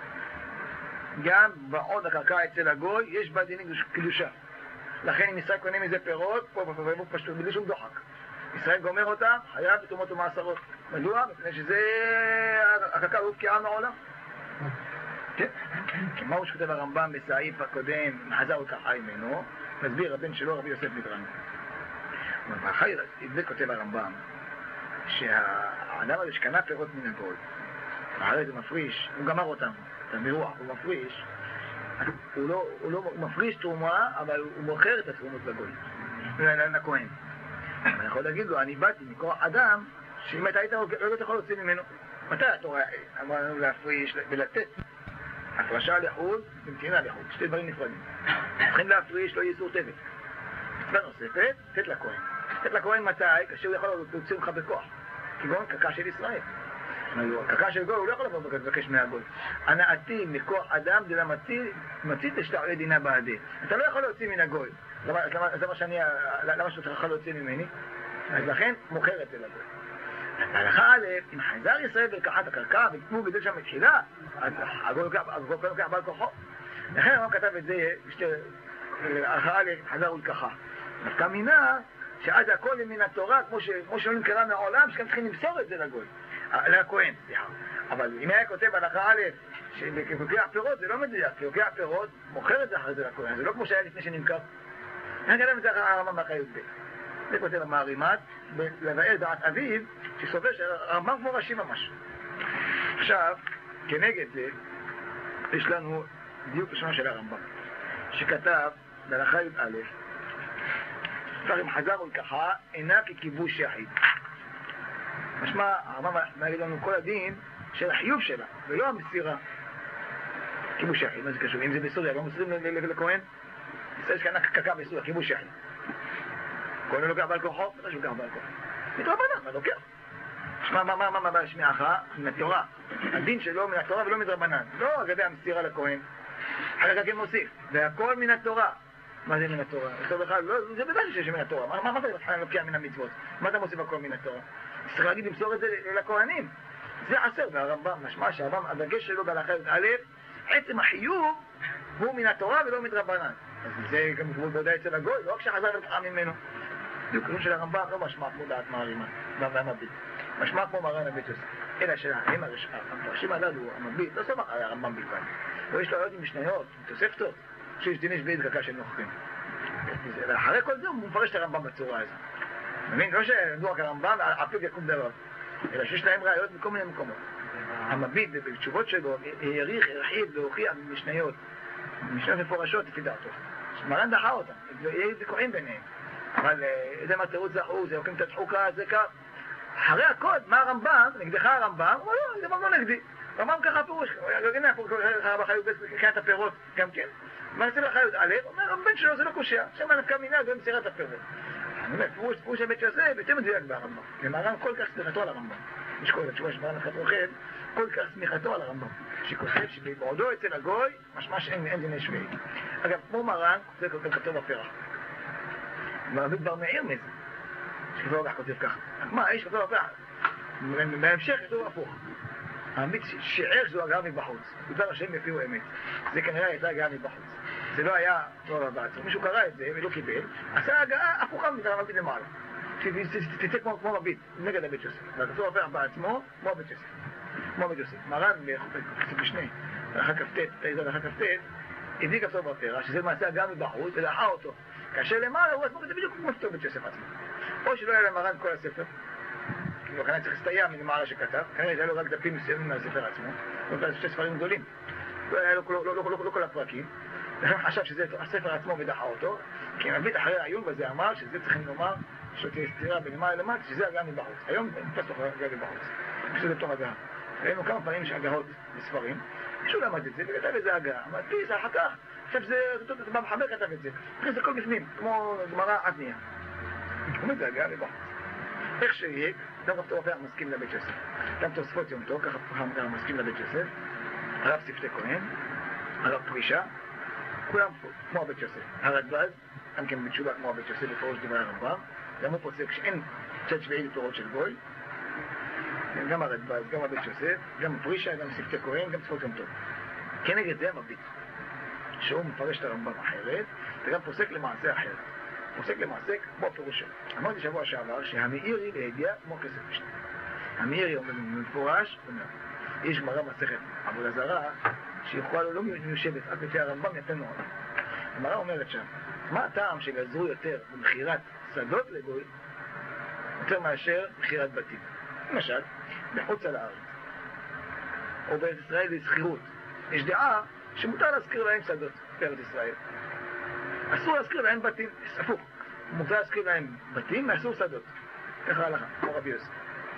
גם בעוד הקרקע אצל הגוי יש בה דיני קדושה. לכן אם ישראל קונה מזה פירות, פה בפרבוק פשטות, בלי שום דוחק. ישראל גומר אותה, חייב בתרומות ומעשרות. מדוע? מפני שזה הקרקע הוא פקיעה מהעולם. כן. מה הוא שכותב הרמב"ם בסעיף הקודם, חזר וככה ממנו, מסביר הבן שלו רבי יוסף מדרן. ואחרי זה כותב הרמב"ם, שהאדם הזה שקנה פירות מן הגוי, אחרי זה מפריש, הוא גמר אותם, את המרוח, הוא מפריש, הוא לא, הוא לא הוא מפריש תרומה, אבל הוא מוכר את התרומות לגוי, לכהן. אני יכול להגיד לו, אני באתי מכוח אדם, שאם אתה היית, לא יכול להוציא ממנו. מתי התורה אמרנו להפריש ולתת? הפרשה לחוד ומתינה לחוד, שתי דברים נפרדים. צריכים להפריש, לא איסור טבת. מצווה נוספת, תת לכהן. תת לכהן מתי? כאשר הוא יכול להוציא לך בכוח. כגון קרקע של ישראל. קרקע של גוי, הוא לא יכול לבוא לבקש מהגוי. הנאתי מכוח אדם, זה למצית שתעלה דינה בעדי. אתה לא יכול להוציא מן הגוי. זה מה שאני, למה שאתה יכול להוציא ממני? אז לכן מוכרת אל הגוי. בהלכה א', אם חזר ישראל ולקחת הקרקע וכמו גדל שם מתחילה, אז הגוי לוקח בעל כוחו. לכן הרמב"ם כתב את זה, בהלכה א', חזר ולקחה. דווקא מינה שאז הכל מן התורה, כמו שלא נמכרה מהעולם, שכם צריכים למסור את זה לגוי, לכהן, סליחה. אבל אם היה כותב בהלכה א', שלוקח פירות, זה לא מדויק, כי לוקח פירות, מוכר את זה אחרי זה לכהן, זה לא כמו שהיה לפני שנמכר. אני כתב את זה הרמב"ם באחריות ב'. זה כותב המערימת, לבאר דעת אביו, שסובר שהרמב"ם כמו ראשי ממש. עכשיו, כנגד זה, יש לנו דיוק ראשונה של הרמב"ם, שכתב בהלכה י"א, אם חזר ולקחה, אינה ככיבוש יחיד. משמע, הרמב"ם מעלה לנו כל הדין של החיוב שלה, ולא המסירה. כיבוש יחיד, מה זה קשור? אם זה בסוריה, לא מסירים לכהן? ישראל שקנה קרקע בסוריה, כיבוש יחיד. כהן לא לוקח בעל כוחו? לא שלוקח בעל כוחו. מתרבנן, מה לוקח? שמע, מה, מה, מה, מה, בשמיעך? מן התורה. הדין שלו מן התורה ולא מתרבנן. לא אגבי המסירה לכהן. אחר כך כן מוסיף. והכל מן התורה. מה זה מן התורה? זה בוודאי שיש מן התורה. מה, מה זה בכלל לוקח מן המצוות? מה אתה מוסיף הכל מן התורה? צריך להגיד למסור את זה לכהנים. זה עשר והרמב"ם, משמע שהרמב"ם, הדגש שלו בהלכה י"א, עצם החיוב הוא מן התורה ולא מתרבנן. אז זה גם בוודאי אצל הגוי, לא רק שחזר ולקחה ממנו. דיוקרים של הרמב"ם לא משמע כמו דעת מערימה, והמביט. משמע כמו מרן הבית יוסף. אלא שהאם המפרשים הללו, המביט, לא סומך על הרמב"ם בלבד. ויש לו עוד עם משניות, עם תוספתות, שיש דיני שביעית קרקע של נוכחים. ואחרי כל זה הוא מפרש את הרמב"ם בצורה הזו. מבין? לא שידוע כרמב"ם, אפילו יקום דבר. אלא שיש להם ראיות מכל מיני מקומות. המביט בתשובות שלו, העריך, הרחיב והוכיח במשניות. משניות מפורשות לפי דעתו. מרן דחה אותם, יהיו ויכוחים ביניהם. אבל זה מה תירוץ זכור, זה לוקחים את הדחוקה, זה כך. אחרי הקוד, מה הרמב"ם, נגדך הרמב"ם, הוא לא, זה לא נגדי. הרמב"ם ככה הפירוש, הנה, הרב החיות בקריאת הפירות גם כן. מה נצא לחיות א', אומר, הרמב"ן שלו זה לא קושיה, שם נפקא מינה גם מסירת הפירות. אני אומר, פירוש הבית יוסף, יותר מדויק ברמב"ם. ומרן כל כך סמיכתו על הרמב"ם. יש כל התשובה שמרן אחת רוחב, כל כך סמיכתו על הרמב"ם. שכותב שבעודו אצל הגוי, משמע שאין דיני שביעי. אגב, כמו מרן, זה כתוב בפרח. ורבי כבר מעיר מזה. שכתוב כך כותב ככה. מה, האיש כתוב בפרח? בהמשך כתוב הפוך. האמיץ שיער שזו הגעה מבחוץ. דבר השם יפיעו אמת. זה כנראה הייתה הגעה מבחוץ. זה לא היה טוב בעצמו. מישהו קרא את זה ולא קיבל, עשה הגעה הפוכה מדבר רבי למעלה. שתצא כמו רבית, נגד הבית יוסף. וכתוב הפרח בעצמו, כמו הבית יוסף. כמו הבית יוסף. מרן בחצי בשני, ואחר כפתת, תאיזה ואחר כפתת, הביא כתוב בפרח, שזה למעשה הגעה מבחוץ, ולאחר אותו. כאשר למעלה הוא עצמו כזה בדיוק כמו כתוב בית יוסף עצמו. או שלא היה למרן כל הספר, כאילו כנראה צריך להסתייע מלמעלה שכתב, כנראה היה לו רק דפים מסוימים מהספר עצמו, לא שתי ספרים גדולים, לא היה לו לא כל הפרקים, לכן חשב שזה הספר עצמו ודחה אותו, כי נבית אחרי העיון בזה אמר שזה צריכים לומר שתהיה סתירה בלמעלה למטה, שזה הגעה מבחוץ. היום נתפס לו הגעה מבחוץ, שזה תוך הגעה. ראינו כמה פעמים שהגעות בספרים, מישהו למד את זה וכתב את זה הגעה, אמר פיס אחר כך, עכשיו זה, זה במחבר כתב את זה, אחרי זה כל בפנים, כמו גמרא עתניה. הוא זה הגעה מבחוץ. איך שיהיה, גם כתוב הפרח מסכים לבית יוסף. גם תוספות יום טוב, ככה הפרח מסכים לבית יוסף. הרב שפתי כהן, הרב פרישה, כולם כמו הבית יוסף. הרדב"ז, גם כן בתשובה כמו הבית יוסף, בפירוש דברי הרמב"ם. גם הוא פוסק שאין צד שביעי לפירות של גוי. גם הרדב"ז, גם הבית יוסף, גם פרישה, גם שפתי כהן, גם תוספות יום טוב. כנגד זה המביט, שהוא מפרש את הרמב"ם אחרת, וגם פוסק למעשה אחרת. פוסק למעשה כמו הפירוש שלו. אמרתי שבוע שעבר שהמאירי לידיעה כמו כסף משנה. המאירי אומר מפורש, אומר, יש גמרא מסכת עבודה זרה, שיכולה לו לא מיושבת, רק לפי הרמב"ם יפה מאוד. הגמרא אומרת שם, מה הטעם שגזרו יותר במכירת שדות לגוי, יותר מאשר מכירת בתים? למשל, בחוץ על הארץ, או בארץ ישראל לזכירות, יש דעה שמותר להזכיר להם שדות בארץ ישראל. אסור להזכיר להם בתים, הפוך. מותר להזכיר להם בתים, מאסור שדות. ככה הלכה, כמו רבי יוסף.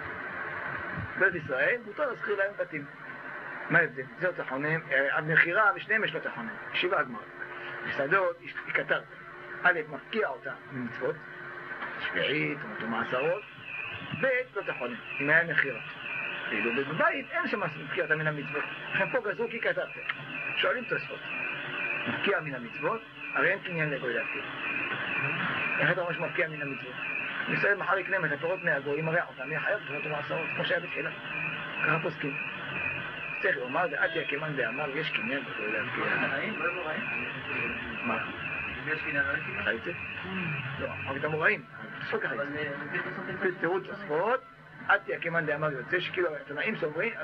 בארץ ישראל, מותר להזכיר להם בתים. מה ההבדל? זה לא תחונם, המכירה ושניהם יש לו תחונם. שבעה הגמרא. בשדות, היא כתרת. א', מפקיע אותה ממצוות, שביעית, או מעשרות, ב', לא תחונם, אם היה מכירה. כאילו בבית אין שמפקיע אותה מן המצוות. לכן פה גזרו כי כתרתם. שואלים תוספות. מפקיע מן המצוות, הרי אין קניין לגוי להפקיע. איך אתה אומר שמפקיע מן המצוות? ישראל מחר יקנם את הפירות מהגוי, ימרח אותם, יהיה חייב תפירות ומעשרות, כמו שהיה בתחילה. ככה פוסקים. צריך לומר, דעתיה כמאן דאמר, יש קניין לגוי להפקיע. מוראים? לא מוראים? מה? יש קניין לא קניין? ראית? לא, אבל את המוראים. תספות ככה. תירוץ תוספות, עתיה כמאן דאמר יוצא, שכאילו התנאים סוברים,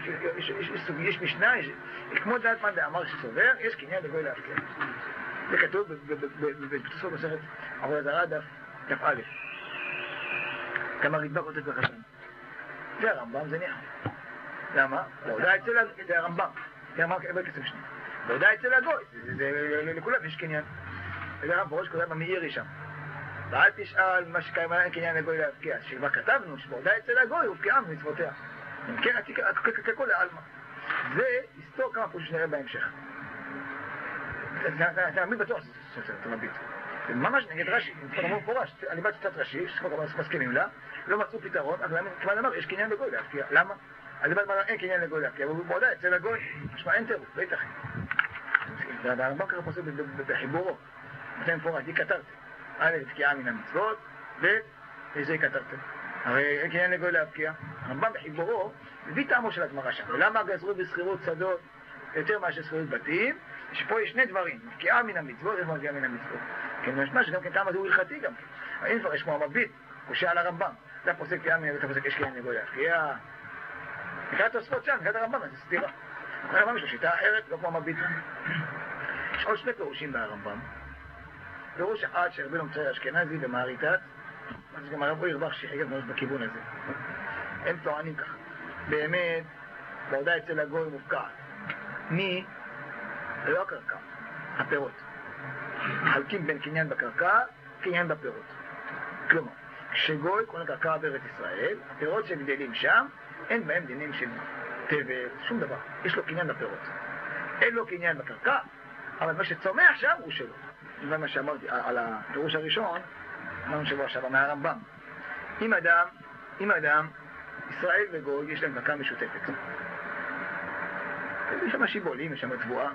יש משנה, כמו דעת מאן דאמר שסובר, יש קניין לגוי להפקיע. זה כתוב בתוספות מסכת עבודה זרה דף א'. כמה רדב"א כותב בחתן. זה הרמב"ם, זה ניחא. למה? בעודה אצל הגוי, זה הרמב"ם. זה הרמב"ם כאבל כסף שני. בעודה אצל הגוי, זה לכולם יש קניין. זה הרמב"ם בראש כותב במאירי שם. ואל תשאל מה שקיים עליהם קניין לגוי להפקיע. שכבר כתבנו שבעודה אצל הגוי הופקיעה ממצוותיה. אם כן, ככל לעלמא. זה היסטור כמה פרוש שנראה בהמשך. אתה מביט בטוח שאתה מביט. זה ממש נגד רש"י, נצטרך לומר פורש, אני באתי קצת רש"י, שכבר מסכימים לה, לא מצאו פתרון, אבל כמעט אמר, יש קניין לגוי להפקיע. למה? אני באתי אמר, אין קניין לגוי להפקיע, אבל בעודה אצל הגוי, משמע אין טירוף, לא ייתכן. והרמב"ם ככה פוסק בחיבורו, נותן פורש, היא כתרתם. א', תקיעה מן המצוות, ואיזה כתרתם. הרי אין קניין לגוי להפקיע. הרמב"ם בחיבורו, מביא טעמו של הגמרא שם. ולמה גזרו בשכירות שדות יותר מאשר שכירות בתים? שפה יש שני דברים, מפקיעה מן המצוות, איך מפקיעה מן המצוות. כן, משמע שגם כן טעם הזה הוא הלכתי גם כן. אין כבר, יש כמו המביט, קושה על הרמב"ם. אתה פוסק קביעה מן אתה פוסק יש קניין לגוי להפקיע. נקרא תוספות שם, נקרא את הרמב"ם, זה סתירה. הרמב"ם יש לו שיטה אחרת, לא כמו המביט. יש עוד שני פירושים בהרמב"ם. פירוש אחד שרבי נמצא אשכנזי במעריתת, אז גם הרב ירבך שחייב מאוד בכיוון הזה. הם טוענים ככה. באמת, בעודה אצל הגוי מופקעת. מי? לא הקרקע, הפירות. חלקים בין קניין בקרקע, קניין בפירות. כלומר, כשגוי קונה קרקע בארץ ישראל, הפירות שגדלים שם, אין בהם דינים של תבל, שום דבר. יש לו קניין בפירות. אין לו קניין בקרקע, אבל מה שצומח שם הוא שלו. זה מה שאמרתי על הפירוש הראשון, אמרנו שבוע שעבר מהרמב"ם. אם אדם, אם אדם, ישראל וגוי יש להם קרקע משותפת. יש שם שיבולים, יש שם תבואה.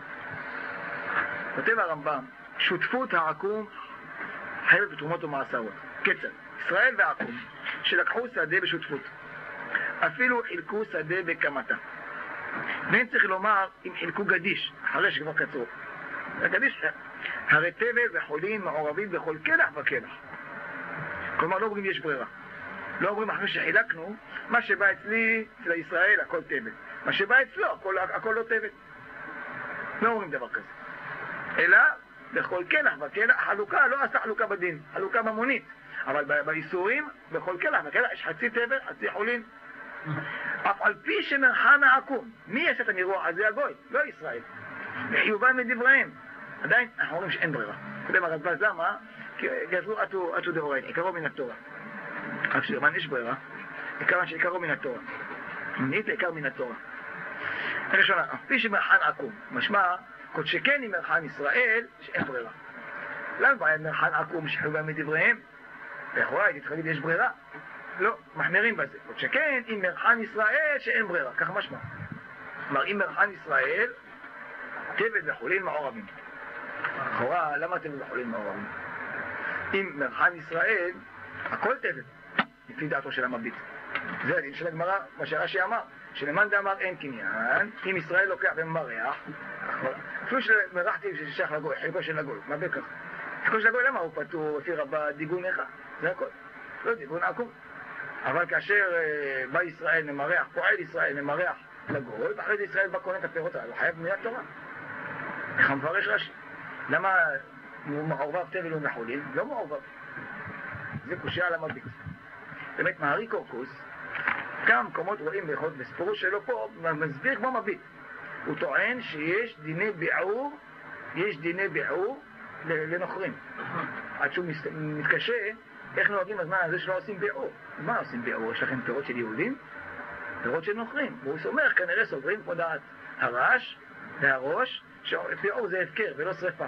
כותב הרמב"ם, שותפות העקום חייבת בתרומות ומעשרות. קצר, ישראל והעקום שלקחו שדה בשותפות, אפילו חילקו שדה בקמתה. ואין צריך לומר אם חילקו גדיש, אחרי שכבר קצרו. הגדיש, הרי תבל וחולין מעורבים בכל קלח וקלח. כלומר לא אומרים יש ברירה. לא אומרים אחרי שחילקנו, מה שבא אצלי, אצל ישראל, הכל תבל. מה שבא אצלו, הכל, הכל לא תבל. לא אומרים דבר כזה. אלא, בכל קלח וקלח, חלוקה, לא עשה חלוקה בדין, חלוקה ממונית. אבל באיסורים, בכל קלח וקלח, יש חצי תבל, חצי חולין. אף על פי שמרחן העקום, מי יעשה את המרוח הזה? הגוי, לא ישראל. וחיובם מדבריהם. עדיין, אנחנו אומרים שאין ברירה. קודם הרדב"ז, למה? כי גזרו אתו, אתו דאורייתא, עיקרו מן התורה. רק שרמן יש ברירה, עיקרן שעיקרו מן התורה. מנית עיקר מן התורה. הראשונה, אף פי שמרחן עקום, משמע, כל שכן עם מרחן ישראל, שאין ברירה. למה בעיה מרחן עקום שחיובם מדבריהם? לכאורה, הייתי צריך להגיד, יש ברירה. לא, מחמירים בזה. כל שכן עם מרחן ישראל, שאין ברירה. ככה משמע. כלומר, עם מרחן ישראל, תבל וחולין מעורבים. לכאורה, למה תבל וחולין מעורבים? עם מרחן ישראל, הכל תבל, לפי דעתו של המביט. זה הדין של הגמרא, מה שרש"י אמר, שלמאן דאמר אין קניין, אם ישראל לוקח ומריח, אפילו שמרחתי ששייך לגוי, חלקו של הגוי, מה בכך? חלקו של הגוי, למה הוא פטור לפי רבה דיגון אחד? זה הכל. לא דיגון עקום. אבל כאשר בא ישראל ממריח, פועל ישראל ממריח לגוי, ואחרי זה ישראל בא קונה את הפירות האלה, חייב מיד תורה. איך המפרש רש"י? למה הוא מעורבב תבל ומחולין? לא מעורבב. זה קושיה על המביט. באמת, מהרי קורקוס, כמה מקומות רואים ביחוד, בספירוש שלו פה, מסביר כמו מביט. הוא טוען שיש דיני ביעור, יש דיני ביעור לנוכרים. עד שהוא מתקשה, איך נוהגים בזמן הזה שלא עושים ביעור? מה עושים ביעור? יש לכם פירות של יהודים? פירות של נוכרים. והוא סומך, כנראה סוברים כמו דעת הרש והראש, שביעור זה הפקר ולא שריפה.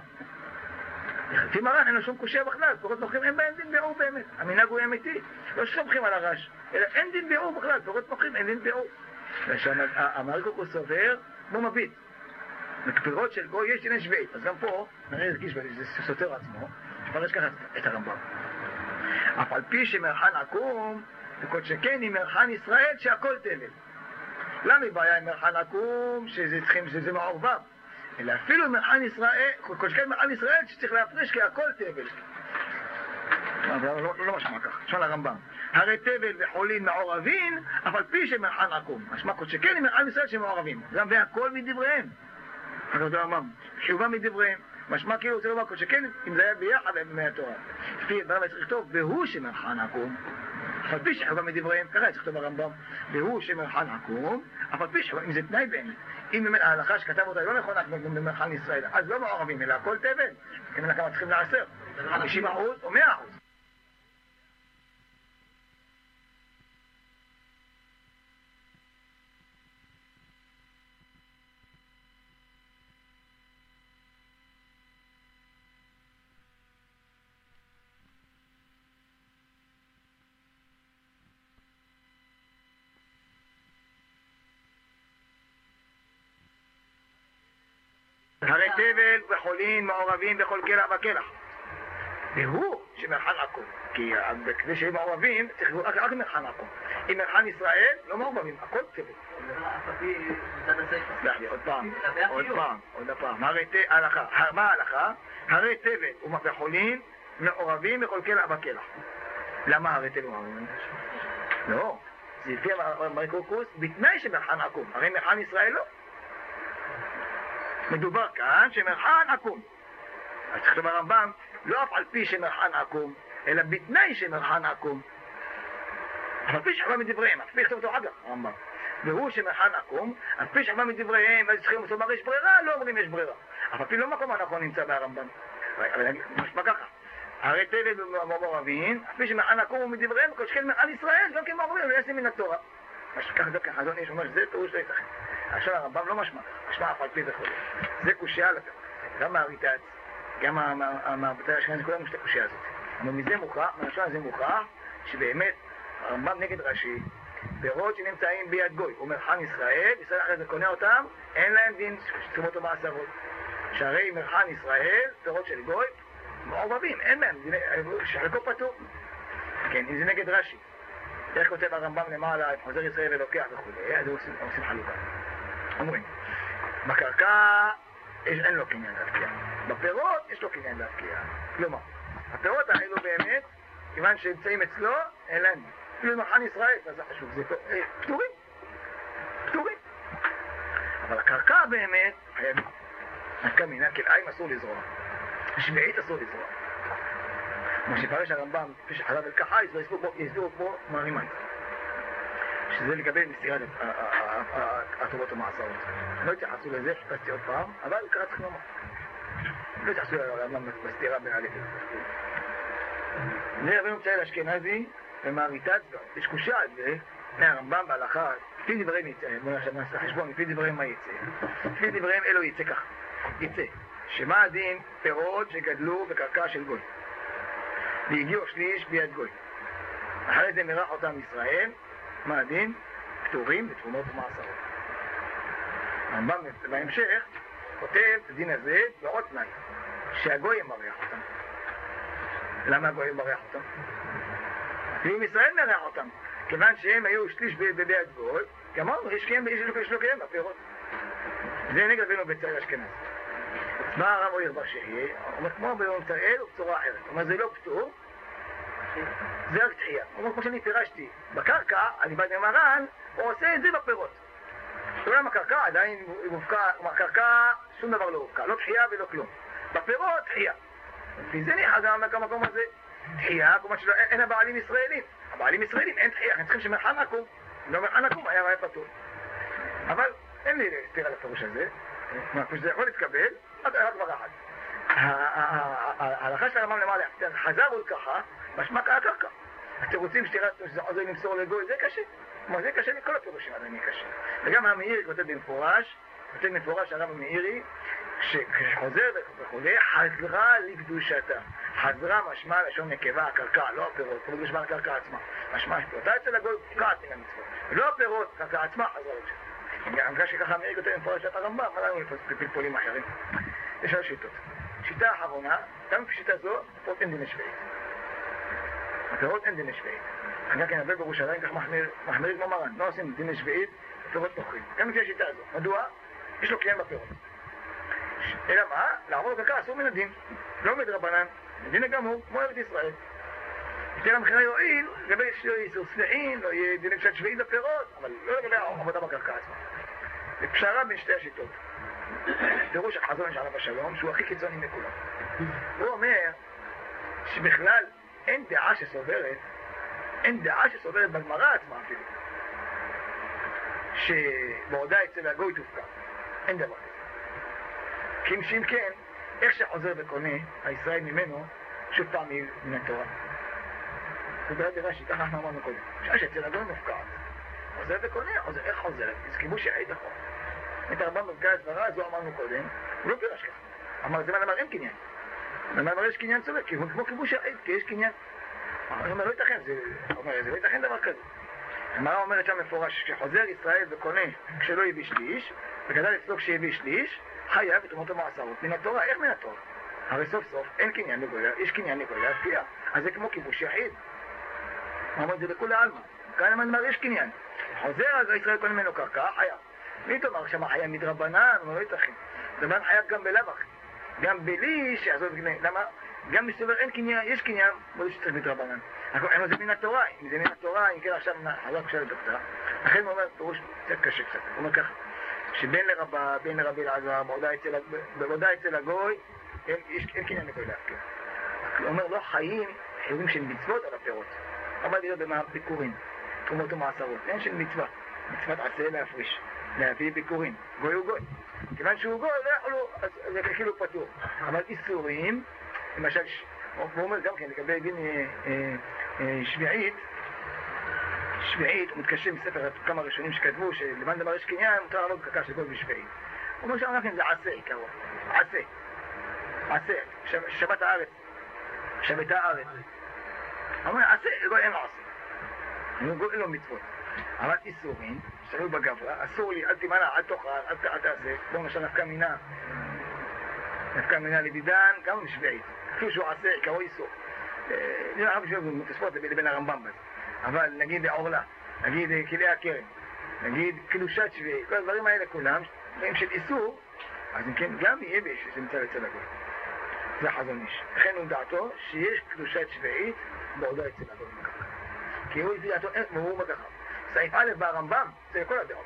לפי מרן אין לו שום קושיה בכלל, פירות נוכרים אין בהם דין ביעור באמת, המנהג הוא אמיתי, לא סומכים על הרש, אלא אין דין ביעור בכלל, פירות נוכרים אין דין ביעור. והמהרי קורקוס סובר כמו מביט, בפירות של גוי יש דיני שביעית, אז גם פה נראה הרגיש שזה סותר עצמו, שפרש ככה את הרמב"ם. אף על פי שמרחן עקום, וכל שכן עם מרחן ישראל שהכל תבל. למה בעיה עם מרחן עקום שזה צריכים, שזה מעורבב? אלא אפילו מרחן ישראל, כל שכן מרחן ישראל שצריך להפריש כי הכל תבל. לא, לא משמע כך, שואל הרמב"ם. הרי תבל וחולין מעורבים, אף על פי שמרחן עקום. משמע כל שכן עם מרחן ישראל שמעורבים. גם והכל מדבריהם. אבל זה אמר, חיובה מדבריהם. משמע כאילו זה לומר כל שכן אם זה היה ביחד עם התורה. לפי דבר צריך לכתוב, והוא שמרחן עקום. אף על פי שחיובה מדבריהם, ככה צריך לכתוב הרמב"ם. והוא שמרחן עקום, אף על פי שחיובה, אם זה תנאי באמת. אם באמת ההלכה שכתב אותה היא לא נכונה כמו במרחן ישראל, אז לא מעורבים, אלא הכל תבל. אם כמה צריכים לעשר, חמישים אחוז או מאה אחוז. הרי תבל וחולין מעורבים בכל קלח וקלח. והוא שמרחן עקום. כי כדי שהם מעורבים צריך להיות רק מרחן עקום. אם מרחן ישראל לא מעורבים, הכל תבל. עוד פעם, עוד פעם, עוד פעם. מה ההלכה? הרי תבל וחולין מעורבים בכל קלח וקלח. למה הרי תבל מעורבים? לא. זה לפי המהרי קורקוס בתנאי שמרחן עקום. הרי מרחן ישראל לא. מדובר כאן שמרחן עקום. אז צריך לומר הרמב"ם, לא אף על פי שמרחן עקום, אלא בתנאי שמרחן עקום. אף על פי שחווה מדבריהם, אף פי לכתוב אותו אחר כך, הרמב"ם. והוא שמרחן עקום, אף פי שחווה מדבריהם, אז צריכים לומר יש ברירה, לא אומרים יש ברירה. אף על פי לא מקום הנכון נמצא בהרמב"ם. אבל משמע ככה, הרי תבד במעורבים, כפי שמענקום ומדבריהם, כל שכן מעל ישראל, גם כן מעורבים, לא יעשים מן התורה. כך זה כאן, חזון איש אומר שזה פירוש לא ייתכן. עכשיו הרמב"ם לא משמע, משמע אף על פי וכו'. זה קושיה לפה. גם מהריטץ, גם מהבתי השכן, כולם יש את הקושיה הזאת. אבל מזה מוכרח, מהשון הזה מוכרח, שבאמת הרמב"ם נגד רש"י, פירות שנמצאים ביד גוי, הוא אומר חן ישראל, ישראל אחרי זה קונה אותם, אין להם דין שתרומות ומעשרות. שהרי מרחן ישראל, פירות של גוי, מעורבבים, אין להם, שחלקו פטור. כן, אם זה נגד רש"י. איך כותב הרמב"ם למעלה, חוזר ישראל ולוקח וכו', אז הם עושים חלוקה. אומרים, בקרקע אין לו קניין להפקיע, בפירות יש לו קניין להפקיע. כלומר, הפירות האלו באמת, כיוון שנמצאים אצלו, אין להם. אפילו מרחן ישראל, זה חשוב, זה פטורים. פטורים. אבל הקרקע באמת, חייבים. הקמינה, כלאיים אסור לזרוע. השביעית אסור לזרוע. כמו שפרש הרמב"ם, כפי שחזר אל כחייס, והסבירו פה מערימן. שזה לגבי מסירת הטובות המעשרות. לא התייחסו לזה, חיפשתי עוד פעם, אבל קרא צריך לומר. לא התייחסו לרמב"ם בסתירה בין א' זה רבינו מצייל אשכנזי ומעריטת, יש קושה על זה, מהרמב"ם בהלכה, לפי דברים יצא, בואו עכשיו נעשה חשבון, לפי דברים מה יצא. לפי דברים אלו יצא כך. יצא, שמה הדין פירות שגדלו בקרקע של גוי והגיעו שליש ביד גוי, אחרי זה מרח אותם ישראל, מה הדין? פטורים בתרומות ומעשרות. הרמב"ם בהמשך כותב את הדין הזה בעוד תנאי, שהגוי מריח אותם. למה הגוי מריח אותם? ואם ישראל מריח אותם, כיוון שהם היו שליש ביד גוי, כמובן יש לו קיים בפירות. זה נגד רבינו בצלאל אשכנזי. מה הרב אויר בר שיהיה? הוא אומר כמו ביום בצלאל ובצורה אחרת. הוא אומר זה לא פטור, זה רק תחייה. הוא אומר כמו שאני פירשתי בקרקע, אני בא למרן, הוא עושה את זה בפירות. אולם הקרקע עדיין מופקע, הקרקע שום דבר לא מופקע, לא תחייה ולא כלום. בפירות תחייה. וזה ניחא גם במקום הזה. תחייה, כלומר שאין הבעלים ישראלים. הבעלים ישראלים אין תחייה, הם צריכים שמרחן עקום. לא מרחן עקום, היה היה פטור. אבל אין לי סתירה לפירוש הזה. כלומר, שזה יכול להתקבל, רק דבר אחד. ההלכה של הרמב"ם למעלה, חזר הוא ככה, משמע הקרקע. אתם רוצים שזה עוזר למסור לגוי, זה קשה. כלומר, זה קשה מכל הפירושים, זה קשה. וגם המאירי כותב במפורש, כותב במפורש הרב המאירי, שחוזר וכולי, חזרה לקדושתה. חזרה משמע לשון נקבה, הקרקע, לא הפירות, פירות משמע הקרקע עצמה. משמע שפירותה אצל הגוי, פקעת מן המצוות. ולא הפירות, הקרקע עצמה, חזרה לקדושתה. אני חושב שככה המאירי כותב במפורשת הרמב"ם, אבל לנו לפלפולים אחרים. יש שלוש שיטות. שיטה האחרונה, גם לפי שיטה זו, הפירות אין דין שביעית. הפירות אין דין שביעית. אני כן הרבה בירושלים כך מחמירים כמו מרן, לא עושים דין שביעית, פירות נוחים. גם לפי השיטה הזו. מדוע? יש לו קיים בפירות. אלא מה? לעבור בקרקע אסור מן הדין. לא מדרבנן, מדין הגמור, כמו ארץ ישראל. יותר המחירה יועיל, לגבי איסור סנאין, לא יהיה דין קצת שביעית בפירות, אבל לא לגבי עבודה בקרקע עצמה. זה פשרה בין שתי השיטות. פירוש החזון יש עליו השלום, שהוא הכי קיצוני מכולם. הוא אומר שבכלל אין דעה שסוברת, אין דעה שסוברת בגמרא עצמה אפילו, שבעודה אצל הגוי תופקע. אין דבר כזה. כי אם שאם כן, איך שחוזר וקונה, הישראל ממנו, שוב פעם מן התורה. זה בעד רש"י, ככה אנחנו אמרנו קודם. שעה שאצל הגוי מופקעת. חוזר וקונה, חוזר, איך חוזרת? זה כיבוש יעיד אחורה. את הרמב"ם בבקעת סברה, זו אמרנו קודם, הוא לא פירש ככה. אמר, זה מה אמר, אין קניין. מה אמר, יש קניין צודק, כי הוא כמו כיבוש יעיד, כי יש קניין. הוא אומר, לא ייתכן, זה, אומר, זה לא ייתכן דבר כזה. המראה אומרת שם מפורש, כשחוזר ישראל וקונה כשלא יביא שליש, וגדל אצלו כשיביא שליש, חייב את אותו מעשרות מן התורה. איך מן התורה? הרי סוף סוף אין קניין לגויה, יש קניין לגויה להפקיע. אז זה כמו כיבוש יחיד. הוא אומר, זה לכולי עלמא. כאן אמר, יש קניין. חוזר אז ישראל קונה ממנו קרקע, חייב. מי תאמר שם חייב מדרבנן? הוא לא ייתכן. דרבנן חייב גם בלבח. גם בלי שעזוב גנה. למה? גם מסתבר אין קניין, יש קניין, בלי שצריך מדרבנן. אם זה מן התורה, אם זה מן התורה, אם כן עכשיו חזק שאלה דוקטה. לכן הוא אומר, פירוש קצת קשה קצת. הוא אומר ככה, שבין לרבה, בין לרבי אלעזר, בעבודה אצל הגוי, אין קניין לגוי להפקיר. הוא אומר, לא חיים חיובים של מצוות על הפירות. אבל להיות בביקורים, תרומות ומעשרות. אין של מצווה. מצוות עשה להפריש, להביא ביקורים. גוי הוא גוי. כיוון שהוא גוי, לא יכולו, אז זה כאילו פתור. אבל איסורים, למשל הוא אומר גם כן לגבי דין שביעית, שביעית, הוא מתקשר מספר כמה ראשונים שכתבו שלמען דבר יש קניין, מותר לעלות בקרקע של גוי בשביעית. הוא אומר שם לכם זה עשה עיקרון, עשה, עשה, שבת הארץ, שבת הארץ. הוא אומר עשה, גוי אין לו עשה, גוי אין לו מצוות. אבל איסורים, שתלוי בגברה, אסור לי, אל תימנע, אל תאכל, אל תעשה, בואו נשאר נפקא מינה, נפקא מינה לדידן, גם משביעית. אפילו שהוא עשה עיקרו איסור. נראה רק בשביל תספות לבין הרמב"ם בזה. אבל נגיד עורלה, נגיד כלי הקרן, נגיד קדושת שביעית, כל הדברים האלה כולם, דברים של איסור, אז אם כן גם יהיה ביש שנמצא אצל הגוי. זה חזון איש. לכן הוא דעתו שיש קדושת שביעית בעודה אצל הגוי מקחה. כי הוא הביא דעתו והוא מקחה. סעיף א' והרמב"ם זה לכל הדעות.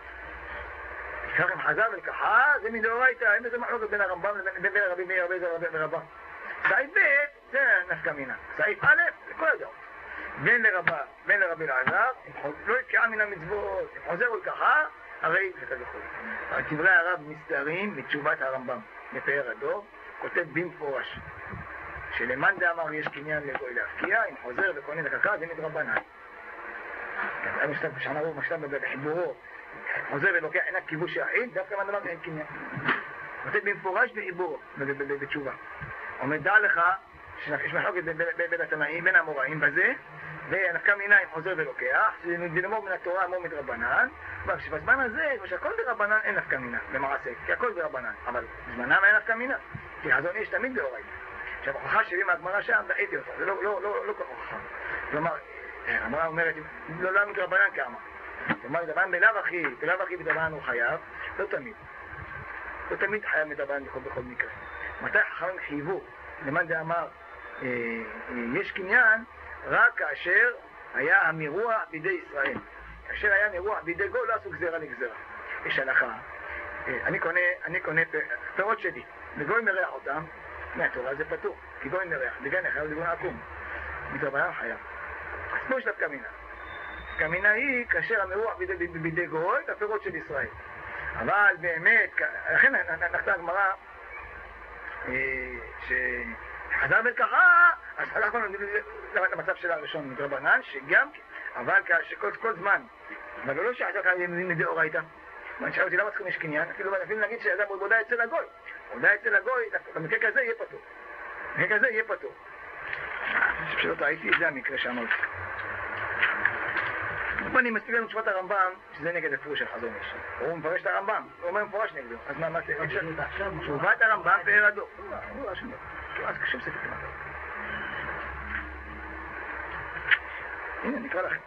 כך אם חזר ולקחה זה מדאורייתא, אין איזה מחלוקת בין הרמב"ם לבין הרבים מאיר ורבא. סעיף ב' זה נפקא מינה. סעיף א' לכל הדעות. בין לרבא, בין לרבי אלעזר, לא יתקעה מן המצוות, אם חוזר ולקחה, הרי זה וכו'. דברי הרב מסתרים מתשובת הרמב"ם בפאר הדור, כותב במפורש שלמאן דאמר יש קניין לגוי להפקיע, אם חוזר וקונה לקרקע זה מדרבנן. אני שאמרו משלם בחיבורו, חוזר ולוקח עינת כיבוש יחיד, דווקא מאן דאמר אין קניין. כותב במפורש בחיבורו, בתשובה. אומר דע לך שיש מחלוקת בין התנאים, בין המוראים בזה, ונפקא מינה אם חוזר ולוקח, שנאמר מן התורה אמור מדרבנן, ובזמן הזה, שהכל דרבנן אין נפקא מינה, למעשה, כי הכל דרבנן, אבל בזמנם אין נפקא מינה, כי חזון איש תמיד דאורייתא. עכשיו, ההוכחה שלי מהגמרא שם, דעיתי אותה, זה לא, לא, לא, לא כל הוכחה. כלומר, הגמרא אומרת, לא לא מדרבנן כאמה. כלומר, דרבנן בלאו הכי, בלאו הכי בדרבנן הוא חייב, לא תמיד. לא תמיד חייב מדרבנן בכל, בכל מקרה. מתי חכמים חייבו, למאן דאמר, אה, אה, יש קניין, רק כאשר היה המירוח בידי ישראל. כאשר היה מירוח בידי גוי, לא עשו גזירה לגזירה. יש הלכה. אני קונה, אני קונה פירות שלי, וגוי מריח אותם, מהתורה זה פתור, כי גוי מריח, לגן חייב לגון עקום. מדרבנן חייב. אז פה יש לה פקא מינה. פקא מינה היא כאשר המירוח בידי, בידי גוי, הפירות של ישראל. אבל באמת, לכן נחתה הגמרא, שחזר ולקחה, אז הלכנו למצב של הראשון מדרבנן, שגם, אבל כל, כל זמן, אבל לא שחזר כאן מדאורייתא. ואני שאל אותי למה צריכים יש קניין, אפילו נגיד שאדם בודה אצל הגוי. בודה אצל הגוי, במקרה כזה יהיה פתור. במקרה כזה יהיה פתור. אני חושב שלא טעיתי, זה המקרה שאמרתי. אני מספיק לנו תשובת הרמב"ם, שזה נגד הפירוש של חזון איש. הוא מפרש את הרמב"ם, הוא אומר מפורש נגדו. אז מה, מה זה? תשובת הרמב"ם פאר הדור. לא, שום דבר. אז כשום ספק כמעט. הנה, נקרא לכם.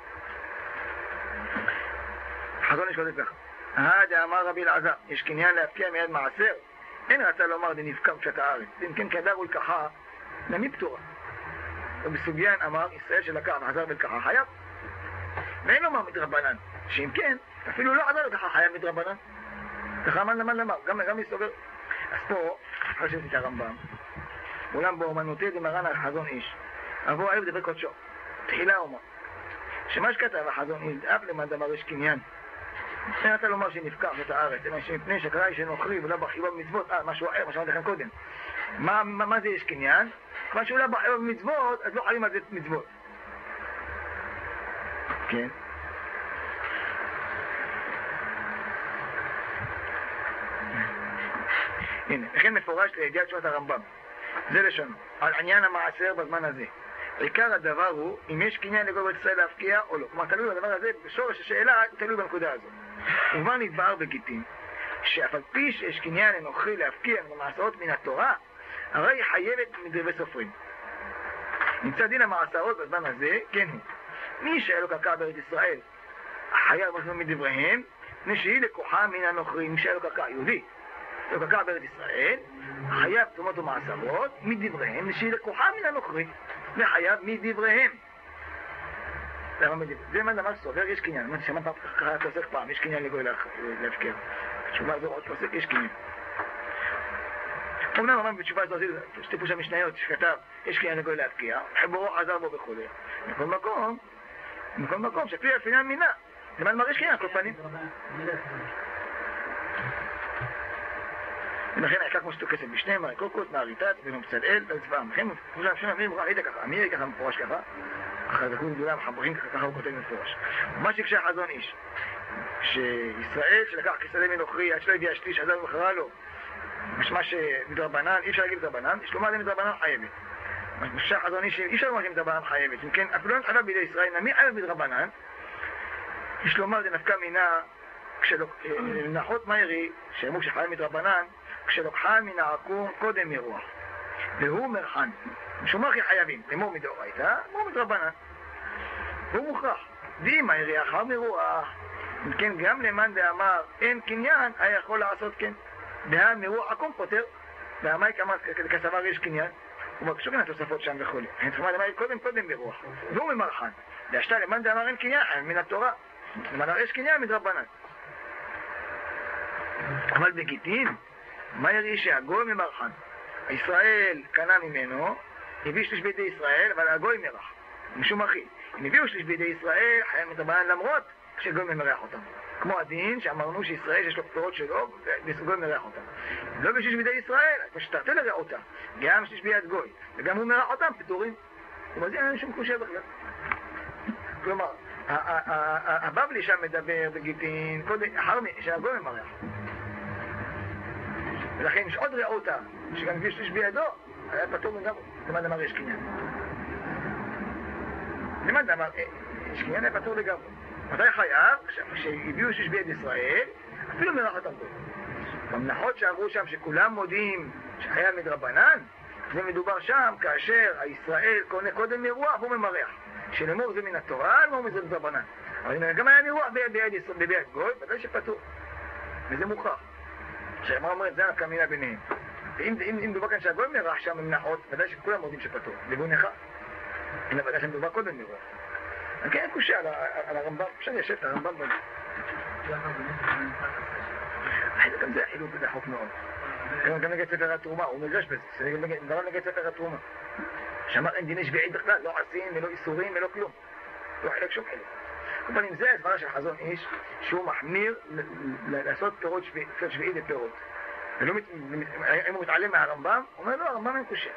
חזון איש כותב ככה. אה, דאמר רבי אלעזר, יש קניין להפקיע מיד מעשר, אין רצה לומר דנפקע פשט הארץ. אם כן כדר ולקחה, למי פתורה? ובסוגיין אמר, ישראל שלקח וחזר ולקחה חייב. ואין לומר מדרבנן, שאם כן, אפילו לא עזר לכך חייב מדרבנן. ככה אמן למן למר, גם, גם מסתובב. אז פה, חשבתי את הרמב"ם, אולם באומנותי דמרן על חזון איש, אבוא אהב דבר קודשו. תחילה אומר, שמה שכתב החזון איש, אף למאן דאמר יש קניין. אין אתה לומר שנפקח את הארץ, אלא שמפני שקרא איש שנוכרי ולא בחיבה במצוות, אה, משהו אחר, מה שאמרתי לכם קודם. מה, מה, מה זה יש קניין? מה שהוא לא בחיבה במצוות, אז לא חייבים על זה מצוות. כן. הנה, לכן מפורש לידיעת תשובת הרמב"ם. זה לשונו. על עניין המעשר בזמן הזה. עיקר הדבר הוא אם יש קניין לגוי בית ישראל להפקיע או לא. כלומר, תלוי בדבר הזה, בשורש השאלה, תלוי בנקודה הזאת. ובא נדבר בגיטין, שאף על פי שיש קניין לנוכרי להפקיע ממעשרות מן התורה, הרי היא חייבת מדרבי סופרים. נמצא דין המעשרות בזמן הזה, כן הוא. מי שהיה לו קרקע בארץ ישראל, חייב משהו מדבריהם, מי שהיא לקוחה מן הנוכרים, מי שהיה לו קרקע יהודי, לו קרקע בארץ ישראל, חייב תרומות ומעשרות מדבריהם, מי שהיא לקוחה מן הנוכרים, וחייב מדבריהם. זה מה דבר סובר, יש קניין. אני שמעת ככה תעסק פעם, יש קניין לגוי להפקר. התשובה הזו עוד תעסק, יש קניין. אמנם אמרנו בתשובה הזו, שטיפו שם משניות שכתב, יש קניין לגוי להפקיע, חיבורו חזר בו וכו'. מכל מקום, מכל מקום, שפיר הפינן מינה. זה מה מרגיש קניין, כל פנים. ולכן העיקר כמו שתו כסף בשניהם, הרקוקות, מהריטת, ולא בצלאל, ולצבאם. לכן, כמו שהשם אומרים, ראית ככה, אמירי ככה מפורש ככה, אחרי דקות גדולה, מחברים ככה, ככה הוא כותב מפורש. מה שיקשה חזון איש, שישראל שלקח כשדה מנוכרי, עד שלא הגיע השליש, עזב ובחרה לו, משמע שמדרבנן, אי אפשר להגיד מדרבנן, יש לומר למדרבנן חייבת. משך חזון איש, אי אפשר לומר שמדרבנן חייבת. אם כן, אפילו לא נתחלב בידי ישראל, נמי חייב מדרבנן, יש לומר זה נפקא מינה, כשנחות מהירי, שאמרו שחייב מדרבנן, כשלוקחה מן העקום קודם מרוח, והוא מרחן. משומר כי חייבים, אמור מדאורייתא, אמור מדרבנן. והוא מוכרח. ואם מהירי אחר מרוח, אם כן, גם למאן דאמר אין קניין, היה יכול לעשות כן. דהה מרוח עקום פותר, והמאי כסבר יש קניין, ובקשו כאן התוספות שם וכו'. אני צריכה לומר קודם קודם מרוח, והוא ממרחן. להשתה למאן דאמר אין קניין, מן התורה. למאן יש קניין מדרבנן. אבל בגיטין, מה יראי שהגוי ממרחן? ישראל קנה ממנו, הביא שליש בידי ישראל, אבל הגוי מרח. משום אחי. אם הביאו שליש בידי ישראל, חייב מדרבנן למרות שגוי ממרח אותם. כמו הדין שאמרנו שישראל שיש לו פירות שלו, וגוי מרח אותם. אם לא בשליש בידי ישראל, אז שתרתי לרעותה. גם שליש ביד גוי, וגם הוא מרח אותם, פיתורים. ומאז אין לנו שום קושה בכלל. כלומר, הבבלי שם מדבר בגיטין, אחר שהגוי ממרח. ולכן יש עוד רעותה, שגם הביא שליש בידו, היה פטור לגמרי. למד אמר יש קניין. למד אמר, יש קניין היה פטור לגמרי. מתי חייב? כשהביאו שליש ביד ישראל, אפילו מרח אותם גוי. במנחות שאמרו שם שכולם מודיעים שחייב מדרבנן, זה מדובר שם כאשר הישראל קונה קודם מרוח והוא ממרח. שלמור זה מן התורה, למור זה מדרבנן. אבל גם היה מרוח ביד גוי, ודאי שפטור. וזה מוכרח. שהאמרה אומרת, זה נפקא מינה ביניהם. ואם מדובר כאן שהגוי מרח שם במנחות, ודאי שכולם יודעים שפטור. ליבון נכה. אלא ודאי שמדובר קודם מרוח. אני כן קושה על הרמב"ם, אפשר ליישב את הרמב"ם בזה. גם זה החילוק בזה חוק מאוד. גם נגד ספר התרומה, הוא מרגש בזה. זה גם נגד ספר התרומה. שאמר אין דיני שביעית בכלל, לא עשים ולא איסורים ולא כלום. לא חילק שום חילק. אבל אם זה הסברה של חזון איש, שהוא מחמיר לעשות פירות שביעית לפירות. אם הוא מתעלם מהרמב"ם, הוא אומר לא, הרמב"ם אין קושה.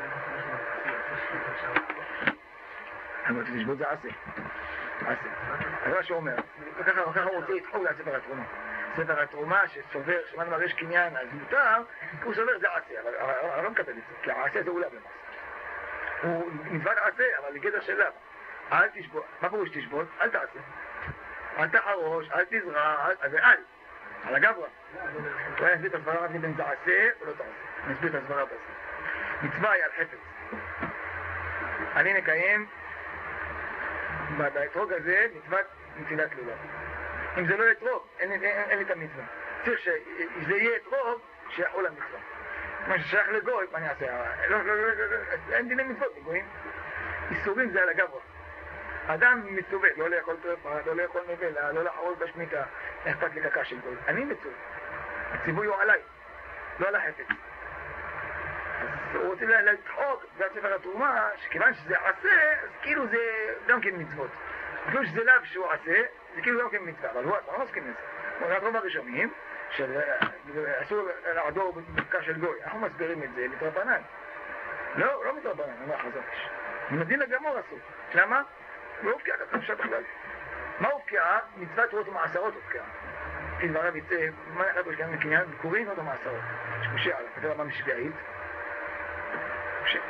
אני רוצה לשבות זה עשה. עשה. זה מה שהוא אומר. וככה הוא רוצה לדחוק על ספר התרומה. ספר התרומה שסובר, שמענו מרש קניין, אז מותר, הוא סובר זה עשה, אבל אני לא מקבל את זה, כי העשה זה אולי במעשה. הוא מצוות עשה, אבל לגדר שלה. אל תשבות. מה פירוש תשבות? אל תעשה. אל תחרוש, אל תזרע, אז זה אל. על הגברה. אולי נסביר את הסברה רק אם זה עשה או לא תעשה. נסביר את הסברה בזה. מצווה היא על חפץ. אני נקיים באתרוג הזה מצוות נטילת לולב. אם זה לא אתרוג, אין לי את המצווה. צריך שזה יהיה אתרוג, שיחול המצווה. מה ששייך לגוי, מה אני אעשה? אין דיני מצוות לגויים. איסורים זה על הגברה. אדם מצווה, לא לאכול טרפה, לא לאכול נבלה, לא לחרוש בשמיטה, אכפת לי קקה של גוי. אני מצווה. הציווי הוא עליי, לא על החפץ. אז הוא רוצה לדחוק בספר התרומה, שכיוון שזה עשה, אז כאילו זה גם כן מצוות. אפילו שזה לאו שהוא עשה, זה כאילו גם כן מצווה, אבל הוא לא מסכים לזה. כמו הרוב הראשונים, שאסור לעדור בקקה של גוי, אנחנו מסבירים את זה מתרבנן. לא, לא מתרבנן, אני אומר חזון איש. מדין לגמור אסור. למה? לא הופקעה ככה אפשר בכלל. מה הופקעה? מצוות רואות ומעשרות הופקעה. כי דבריו יצא, מה אחד הוא שגם מקניין? בקורין רואות ומעשרות. שקושה עליו, כתב מה משביעית? קושה.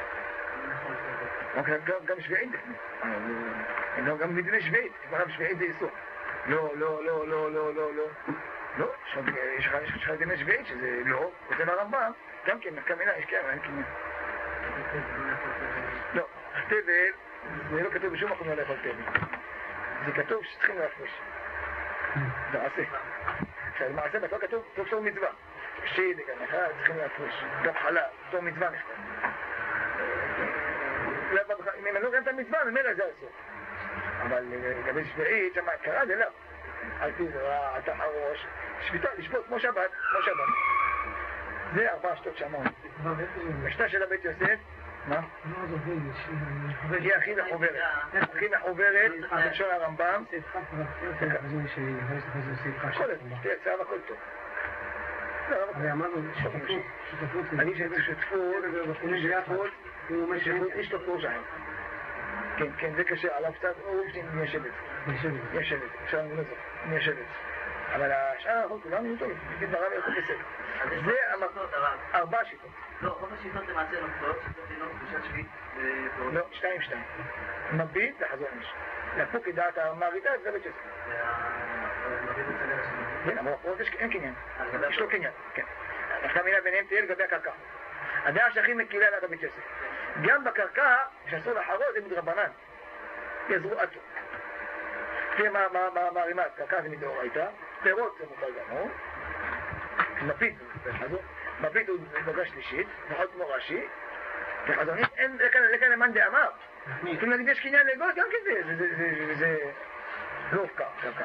גם שביעית לפני. גם מדיני שביעית, דבריו שביעית זה איסור. לא, לא, לא, לא, לא, לא, לא. לא, יש לך דיני שביעית שזה לא, כותב הרמב"ם, גם כן, נפקא מינה, יש כאלה, אין כמובן. לא, תבל, זה לא כתוב בשום מקום לא לאכול תבל. זה כתוב שצריכים להפריש. זה עשה. עכשיו, מעשה בכלל כתוב, טוב פטור מצווה. שיד, גם אחד, צריכים להפריש. גם חלה, פטור מצווה נכתב. אם הם לא גם את המצווה, ממילא זה אסור. אבל לגבי שביעית, שמה, קרה זה לא. אל תזרע, אל תחרוש. שביתה, לשבות, כמו שבת, כמו שבת. זה ארבע שטות שאמרנו. בשתה של הבית יוסף, מה? היא הכי מחוברת. הכי מחוברת, בלשון הרמב"ם. כל זה, תהיה צער הכל טוב. ואמרנו, שותפות, שותפות. אני שזה שותפות, שותפות, הוא אומר שיש לו פירוש אחר. כן, כן, זה קשה, עליו קצת, הוא יש שבט. יש שבט, עכשיו אני לא זוכר, אני יש שבט. אבל השאר החוק, כולנו הוא טוב, נגיד ברב יכול בסדר. זה ארבע שיטות. לא, רוב השיטות למעשה נופלות, שיטות אינות קדושת שביעית. לא, שתיים שתיים. מביט וחזון איש. להפוק את דעת המעריתה, זה בית יוסף. כן, אבל פה אין קניין. יש לו קניין, כן. דווקא מילה ביניהם תהיה לגבי הקרקע. הדעה שהכי מקילה ליד הבית יוסף. גם בקרקע, שאסור לחרות, זה מדרבנן. יזרועתו. תראה מה רימת, קרקע זה מדאורייתא, פירות זה מותר גמור. מביט, מביט הוא דרגה שלישית, פחות כמו רש"י. וחזון איש, אין לכאן למאן דאמר. אם נגיד יש קניין לגות, גם כן זה לא הופקע, קרקע.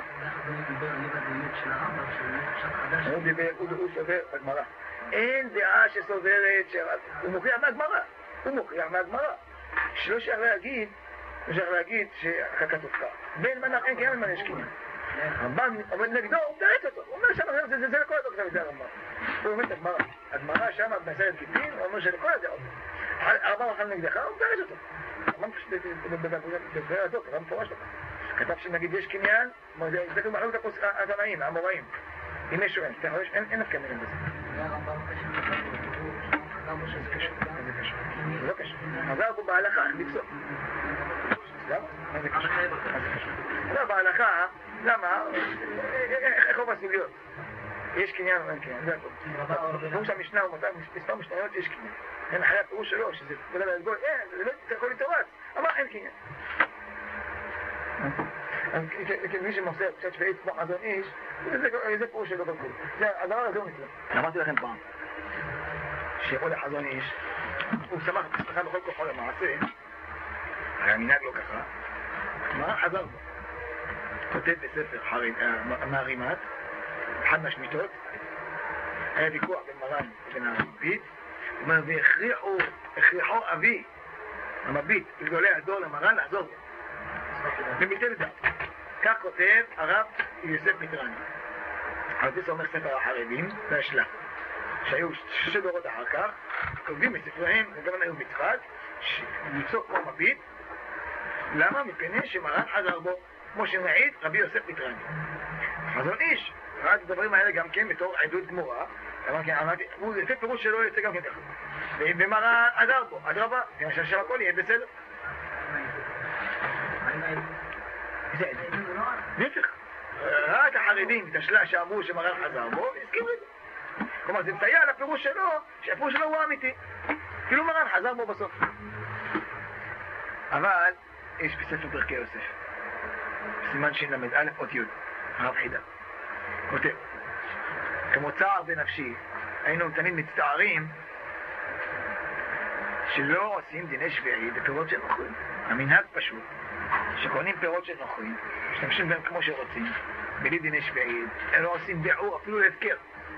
הוא דיבר, הוא סובר בגמרא. אין דעה שסוברת, הוא מוכיח מהגמרא, הוא מוכיח מהגמרא. שלא שייך להגיד, לא שייך להגיד שהקרקע תופקע. בין מנח אין קניין, בין מנח יש קניין. הרמב"ם עומד נגדו, הוא מתרץ אותו. הוא אומר שם, זה לכל הדעות שם, זה הרמב"ם. הוא אומר את הגמרא. הגמרא שם, במסעדת גיטין, הוא אומר שלכל הדעות. הרמב"ם אכל נגדך, הוא מתרץ אותו. הרמב"ם פשוט בדברי הדעות, הרמב"ם מפורש לך. כתב שנגיד יש קניין, זה כאילו מחלוק את התנאים, האמוראים. אם יש או אין, אין נפקא מילים בזה. זה קשור, זה קשור. זה לא קשור. חזר פה בהלכה, לפסוק. למה? מה זה קשור? מה זה קשור? לא, בהלכה, למה? איך רוב הסוגיות? יש קניין או אין קניין, זה הכל. פירוש המשנה הוא מספר משניות שיש קניין. אין אחרי הפירוש שלו, שזה כולה להסגול, אין, זה לא יכול להתעורץ. אמר אין קניין. מי שמוסר קצת שביעית כמו חזון איש, זה פירוש שלו בכל. הדבר הזה הוא נקרא. אמרתי לכם פעם, שיבוא לחזון איש, הוא שמח בשמחה בכל כוחו למעשה, הרי המנהג לא ככה, מה חזר בו? כותב בספר מהרימת, אחד מהשמיטות, היה ויכוח בין מרן לבין המביט, הוא אומר, והכריחו, הכריחו אבי, המביט, לגדולי הדור למרן לעזור בו. במילתא לדעת. כך כותב הרב יוסף מיטרני. הרב יוסף אומר ספר החרדים והשלח, שהיו שש דורות אחר כך, כותבים בספריהם, וגם היו בצפת, ליצור כמו מביט. למה? מפני שמרן חזר בו, כמו שמעיד רבי יוסף מיטרני. חזון איש, ראה את הדברים האלה גם כן בתור עדות גמורה, אמרתי, הוא יוצא פירוש שלו יוצא גם כן ככה. ומרן חזר בו, אדרבה, של הכל יהיה בסדר. זה נפך. רק החרדים התשלה שאמרו שמרן חזר בו, הסכים לזה. כלומר, זה מסייע לפירוש שלו, שהפירוש שלו הוא אמיתי. כאילו מרן חזר בו בסוף. אבל יש בספר פרקי יוסף, סימן שלמד א' אות י', הרב חידה, כותב, כמו צער בנפשי, היינו תמיד מצטערים שלא עושים דיני שביעי בפירות של נוכרים. המנהג פשוט, שקונים פירות של נוכרים, משתמשים בהם כמו שרוצים, בלי דיני שביעי, הם לא עושים ביעור אפילו להפקר.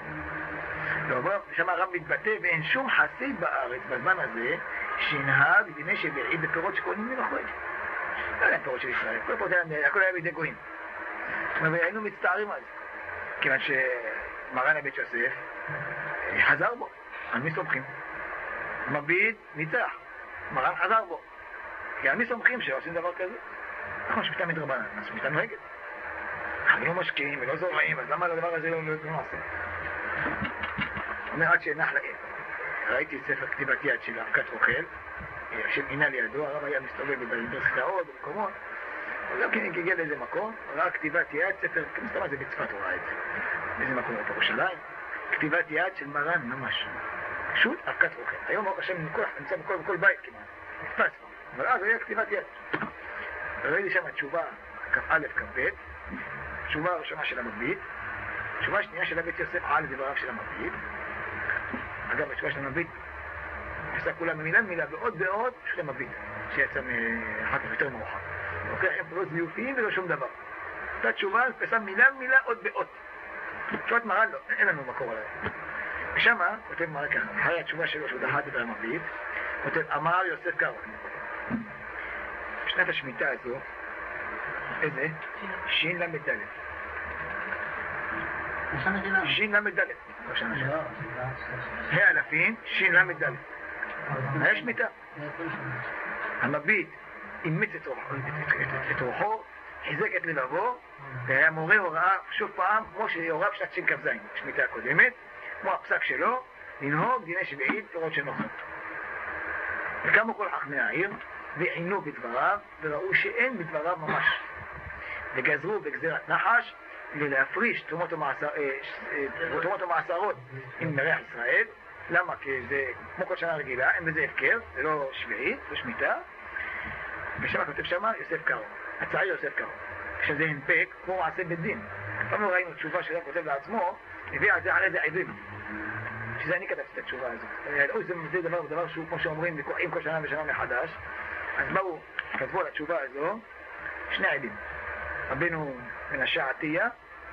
שם הרב מתבטא, ואין שום חסיד בארץ בזמן הזה שינהג דיני שביעי בפירות שקונים מנוכרים. לא היה פירות של ישראל, כל פירות היה, הכל היה בידי גויים. והיינו מצטערים על זה, כיוון שמרן הבית יוסף חזר בו, על מי סומכים? מביט ניצח, מרן חזר בו, כי על מי סומכים שעושים דבר כזה? אנחנו שמיטה מדרבנן, אז שמיטה נוהגת. אנחנו לא משקיעים ולא זורעים, אז למה הדבר הזה לא נעשה? אומר עד שנח להם, ראיתי ספר כתיבת יד של אבקת רוכל, של מינה לידו, הרב היה מסתובב באוניברסיטאות, במקומות, הוא גם כן הגיע לאיזה מקום, ראה כתיבת יד, ספר, מסתובב זה בצפת הוא ראה את זה, באיזה מקום בירושלים, כתיבת יד של מרן ממש, פשוט אבקת רוכל. היום ברוך השם נמצא בכל, בכל בית כמעט, נתפס, אבל אז היה כתיבת יד. וראיתי שם התשובה כ"א כ"ב, התשובה הראשונה של המביט, התשובה השנייה של הבית יוסף על דבריו של המביט. אגב, התשובה של המביט עושה כולה ממילה מילה ועוד ועוד של המביט, שיצא אחר כך יותר מאוחר. לוקח עם פירות זיופיים ולא שום דבר. אותה תשובה עושה מילה מילה עוד ועוד. תשובת מרן לא, אין לנו מקור עליי. ושם כותב מרן ככה, אחרי התשובה שלו שהוא דחה את דבר המביט, כותב אמר יוסף קרא. בשנת השמיטה הזו, איזה? שין למד ד'. שין למד ד' האלפים, שין למד ד' היה שמיטה. המביט אימץ את רוחו, את רוחו, חיזק את לבבו, והיה מורה הוראה שוב פעם, כמו שהוראה בשנת שין כ"ז, שמיטה הקודמת, כמו הפסק שלו, לנהוג דיני שביעית תורות של נוחם. וקמו כל חכמי העיר, ועינו בדבריו, וראו שאין בדבריו ממש. וגזרו בגזירת נחש, ולהפריש תרומות ומעשרות עם מריח ישראל. למה? כי זה כמו כל שנה רגילה, אין בזה הפקר, זה לא שביעית, זה שמיטה. ושמה כותב שמה יוסף קארו, הצעיר יוסף קארו. כשזה הנפק, כמו מעשה בית דין. פעם לא ראינו תשובה שאדם כותב לעצמו, הביא על זה על איזה עדים. שזה אני כתבתי את התשובה הזאת. זה, זה דבר, דבר שהוא, כמו שאומרים, ויכוחים כל שנה ושנה מחדש. אז באו, כתבו על התשובה הזו, שני עדים. רבינו מנשה עטיה,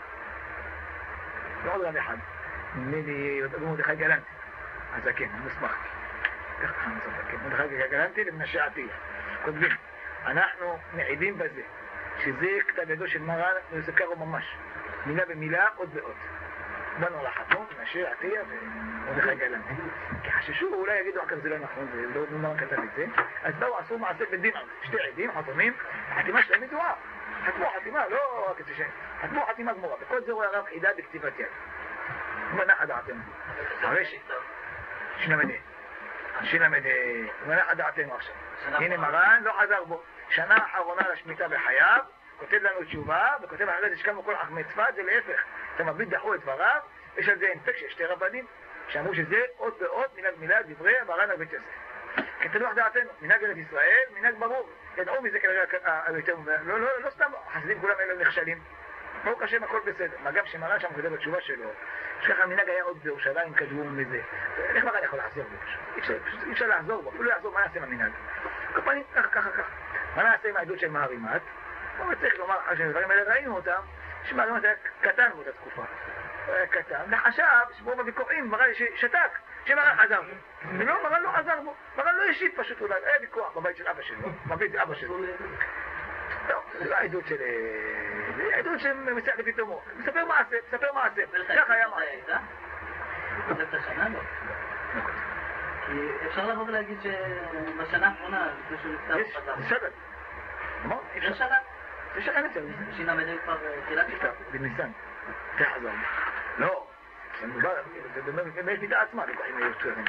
ועוד רב אחד. נדמה לי, מרדכי גלנטי. אז כן, מוסמך. ככה אני מספר, מרדכי גלנטי למנשה עטיה. כותבים, אנחנו מעידים בזה, שזה כתב ידו של מרן ויוסף קארו ממש. מילה במילה, עוד ועוד. באנו על החתום, מנשה עטיה ומרדכי גלנטי. כי חששו, אולי יגידו אחר זה לא נכון, זה לא מרן כתב את זה. אז באו, עשו מעשה בדין על זה. שתי עדים, חתומים, החתימה שלהם ידועה. חתמו חתימה, לא רק איזה שם. חתמו חתימה גמורה. וכל זה רואה הרב חידה בכתיבת יד. מנח דעתנו. הרי ש... שנמדה. שנמדה. מנח דעתנו עכשיו. הנה מרן לא חזר בו. שנה האחרונה לשמיטה בחייו, כותב לנו תשובה, וכותב אחרי זה שקמו כל חכמי צפת, זה להפך. אתה מביט דחו את דבריו, יש על זה אינפק של שתי רבנים, שאמרו שזה עוד ועוד, מילה במילה, דברי מרן על בית יוסף. כי תנוח דעתנו, מנהג ארץ ישראל, מנהג ברור. ידעו מזה כנראה היותר, לא, לא, לא סתם חסידים כולם אלה נכשלים. ברוך השם הכל בסדר. מה גם שמרן שם כותב בתשובה שלו, שככה המנהג היה עוד בירושלים כתבו מזה. איך מרן יכול לעזור בו? אי אפשר לעזור בו, אפילו לעזור, מה נעשה עם המנהג? כפנים, ככה, ככה, ככה. מה נעשה עם העדות של מהרימת? אבל צריך לומר, כשדברים האלה ראינו אותם, שמהרימת היה קטן באותה תקופה. היה קטן, וחשב שבו בוויכוחים מרן שתק. שמרן חזר בו. ולא, מרן לא חזר בו. מרן לא ישיב פשוט אולי. היה ויכוח בבית של אבא שלו. בבית אבא שלו. לא, זה לא העדות של... זה העדות שמסייח לפתאומו. מספר מעשה, מספר מעשה. ככה היה מעשה. כותב את השנה לא? כי אפשר לבוא ולהגיד שבשנה האחרונה, לפני שהוא נפטר הוא חזר. זה שגל. אמר? זה שנה? זה שגל אצל. שינה מדהים כבר תחילת נפטר? בניסן. זה חזר. לא. זה באמת מידה עצמה, לכוחים היו תוארים.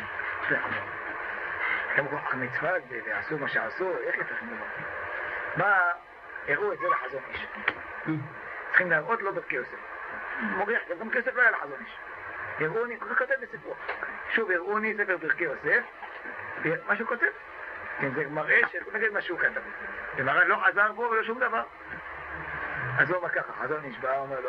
כמה כוח מצוות ועשו מה שעשו, איך יתכן דבר? מה, הראו את זה לחזון איש. צריכים להראות לו דרכי יוסף. מוריח, גם כסף לא היה לחזון איש. הראוני, הוא כותב בספרו. שוב, הראוני ספר דרכי יוסף, מה שהוא כותב. זה מראה שנגד מה שהוא כתב. ומראה לא חזר בו ולא שום דבר. אז הוא אומר ככה, חזון איש בא, אומר לו.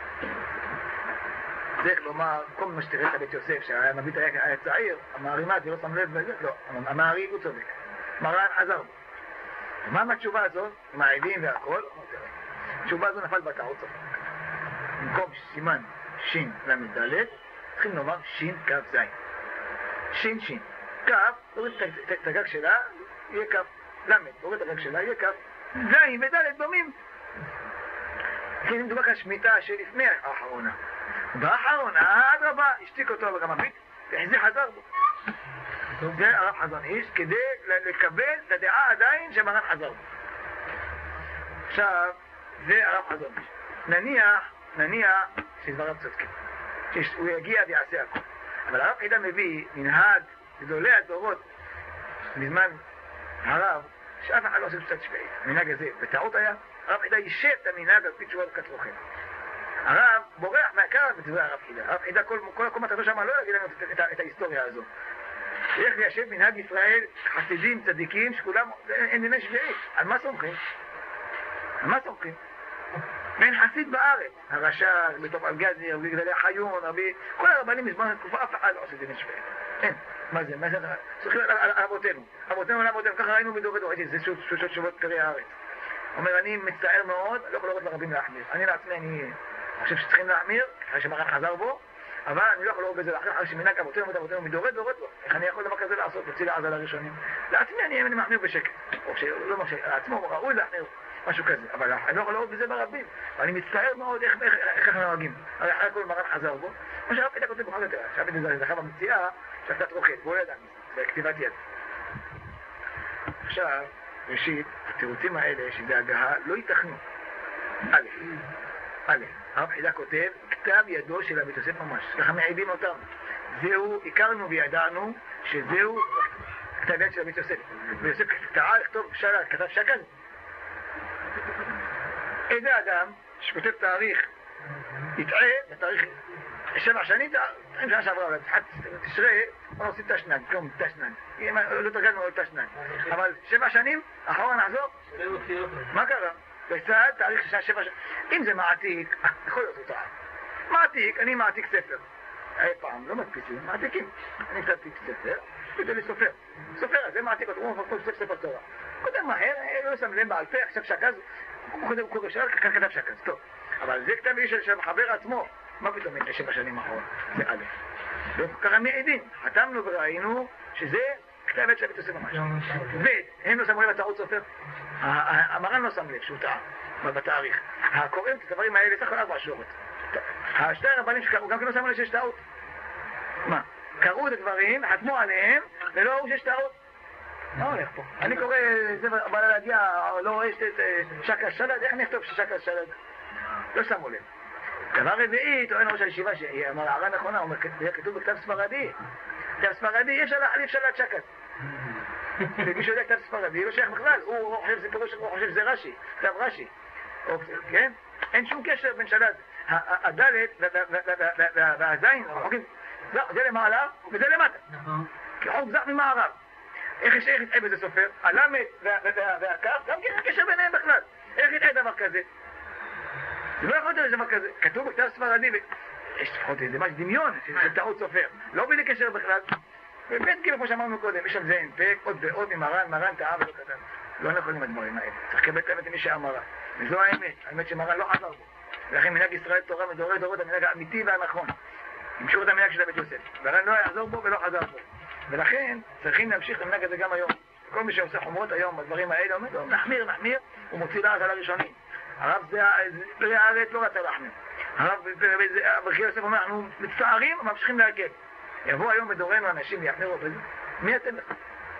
צריך לומר, כל מה שתראה את בית יוסף, שהמבית היה צעיר, המערימה, זה לא שם לב בזה, לא, המעריב הוא צודק. מרן עזר בו. ומה מהתשובה הזאת, עם העדים והכל? התשובה הזו נפל בטעות צודק. במקום סימן שין למד ד', צריכים לומר שין כף זין. שין שין. כף, תוריד את הגג שלה, יהיה כף. למד, תוריד את הגג שלה, יהיה כף. זין וד' דומים. כי מדובר כאן שמיטה שלפני האחרונה. באחרונה, עד רבה, השתיק אותו וגם הביט, והחזיר חזר בו. זה הרב חזון איש, כדי לקבל את הדעה עדיין שמרן חזר בו. עכשיו, זה הרב חזון איש. נניח, נניח, שדבריו צודקים. שהוא יגיע ויעשה הכל. אבל הרב חידה מביא מנהג גדולי הדורות, בזמן הרב, שאף אחד לא עושה קצת שביעית. המנהג הזה, בטעות היה, הרב חידה יישב את המנהג על פי תשובת כתרוכם. הרב בורח מהקרב בדברי הרב חידה. הרב חידה כל, כל, כל מטרתו שם לא יגיד לנו את, את, את ההיסטוריה הזו. איך ליישב מנהג ישראל, חסידים, צדיקים, שכולם אין דיני שביעית. על מה סומכים? על מה סומכים? בין חסיד בארץ. הרש"ר, בתוך אלגזי, רבי גדליה חיון, רבי... כל הרבנים מזמן התקופה, אף אחד לא עושה דיני שביעית. אין. מה זה? מה זה? סומכים על, על, על אבותינו. אבותינו על אבותינו. ככה ראינו בדור ודור. זה שושות שובות פרי הארץ. אומר, אני מצטער מאוד, לא יכול לראות לרבים להחמיר. אני לעצמי, אני חושב שצריכים להחמיר, אחרי שמרן חזר בו, אבל אני לא יכול לראות בזה להחמיר, אחרי שמנהג אבותינו ואבותינו מדורי דורות לו. איך אני יכול דבר כזה לעשות? להוציא לעזל הראשונים. לעצמי אני מחמיר בשקט. או שלא אומר שלעצמו ראוי להחמיר. משהו כזה, אבל אני לא יכול לראות בזה ברבים, ואני מצטער מאוד איך, איך, איך אנחנו נוהגים. הרי אחרי כל מרן חזר בו, מה שהרב פיתה כותב בכל יותר, שהרב פיתה זכה במציאה, שעשת רוחת, והוא לא ידע מזה, זה כתיבת יד. עכשיו, ראשית, התירוצים האלה, שזה הגהה, לא ייתכנו. א', א', הרב חידה כותב, כתב ידו של רבי יוסף ממש, ככה מעידים אותם. זהו, הכרנו וידענו שזהו כתב יד של רבי יוסף. רבי יוסף טעה לכתוב שלה, כתב שקל. איזה אדם שכותב תאריך, יטעה, לתאריך שבע שנים, עם שנה שעברה, אבל תשרה, בוא נעושים תשנן, כלום תשנן. לא תרגלנו עוד תשנן. אבל שבע שנים, אחורה נחזור? מה קרה? בצד, תאריך שנה שבע שנים. אם זה מעתיק, יכול להיות אותה. מעתיק, אני מעתיק ספר. אי פעם, לא מדפיסים, מעתיקים. אני כתבתי ספר, כתב לי סופר. סופר, זה מעתיק, הוא כותב ספר תורה. כותב מהר, לא שם לב בעל פה, עכשיו שקז, הוא כותב שלה, כאן כתב שקז, טוב. אבל זה כתב לי של החבר עצמו. מה פתאום את שבע שנים אחרון? זה א'. וככה מעידים, חתמנו וראינו שזה כתב עת שהבית עושה ממש. והם לא שמו לב לטעות סופר. המרן לא שם לב שהוא טעה בתאריך. הקוראים את הדברים האלה, סך הכל ארבע שורות. השתי הרבנים שקראו, גם כן לא שמו לב שיש טעות. מה? קראו את הדברים, חתמו עליהם, ולא ראו שיש טעות. מה הולך פה? אני קורא, זה בא להגיע, לא רואה שקל שלד, איך נכתוב שקל שלד? לא שמו לב. דבר רביעי, טוען ראש הישיבה שהיא אמרה הערה נכונה, הוא אומר, זה כתוב בכתב ספרדי. כתב ספרדי, אי אפשר להחליף שלט שקל. ומי שיודע כתב ספרדי, לא שייך בכלל, הוא חושב זה פירוש, הוא חושב זה רש"י, כתב רש"י. כן? אין שום קשר בין שלט. הדלת והזין, זה למעלה וזה למטה. כי חוק זך ממערב. איך יתאה בזה סופר? הלמד והקף, גם כן אין קשר ביניהם בכלל. איך יתאה דבר כזה? זה לא יכול להיות דבר כזה. כתוב בכתב ספרדי, יש לפחות איזה משהו דמיון, שזה טעות סופר. לא בלי קשר בכלל. ובאמת כאילו כמו שאמרנו קודם, יש על זה אינפק, עוד ועוד ממרן, מרן טעה ולא קטן. לא נכונים הדברים האלה. צריך לקבל את האמת למי שאמרה. וזו האמת, האמת שמרן לא חזר בו. ולכן מנהג ישראל תורה מדורי דורות, המנהג האמיתי והנכון. ימשוך את המנהג של בית יוסף. מרן לא יחזור בו ולא חזר בו. ולכן צריכים להמשיך למנהג הזה גם היום. כל מי שעושה חומרות היום בדברים האלה, אומר לו, נחמיר, נחמיר, הוא מוציא לעז על הראשונים. הרב זה, פרי הארץ לא רצה להחמיר. הרב ברכי יוסף אומר, אנחנו מצטערים וממשיכים להגל. יבוא היום בדורנו אנשים ויחמירו בזה. מי אתם לך?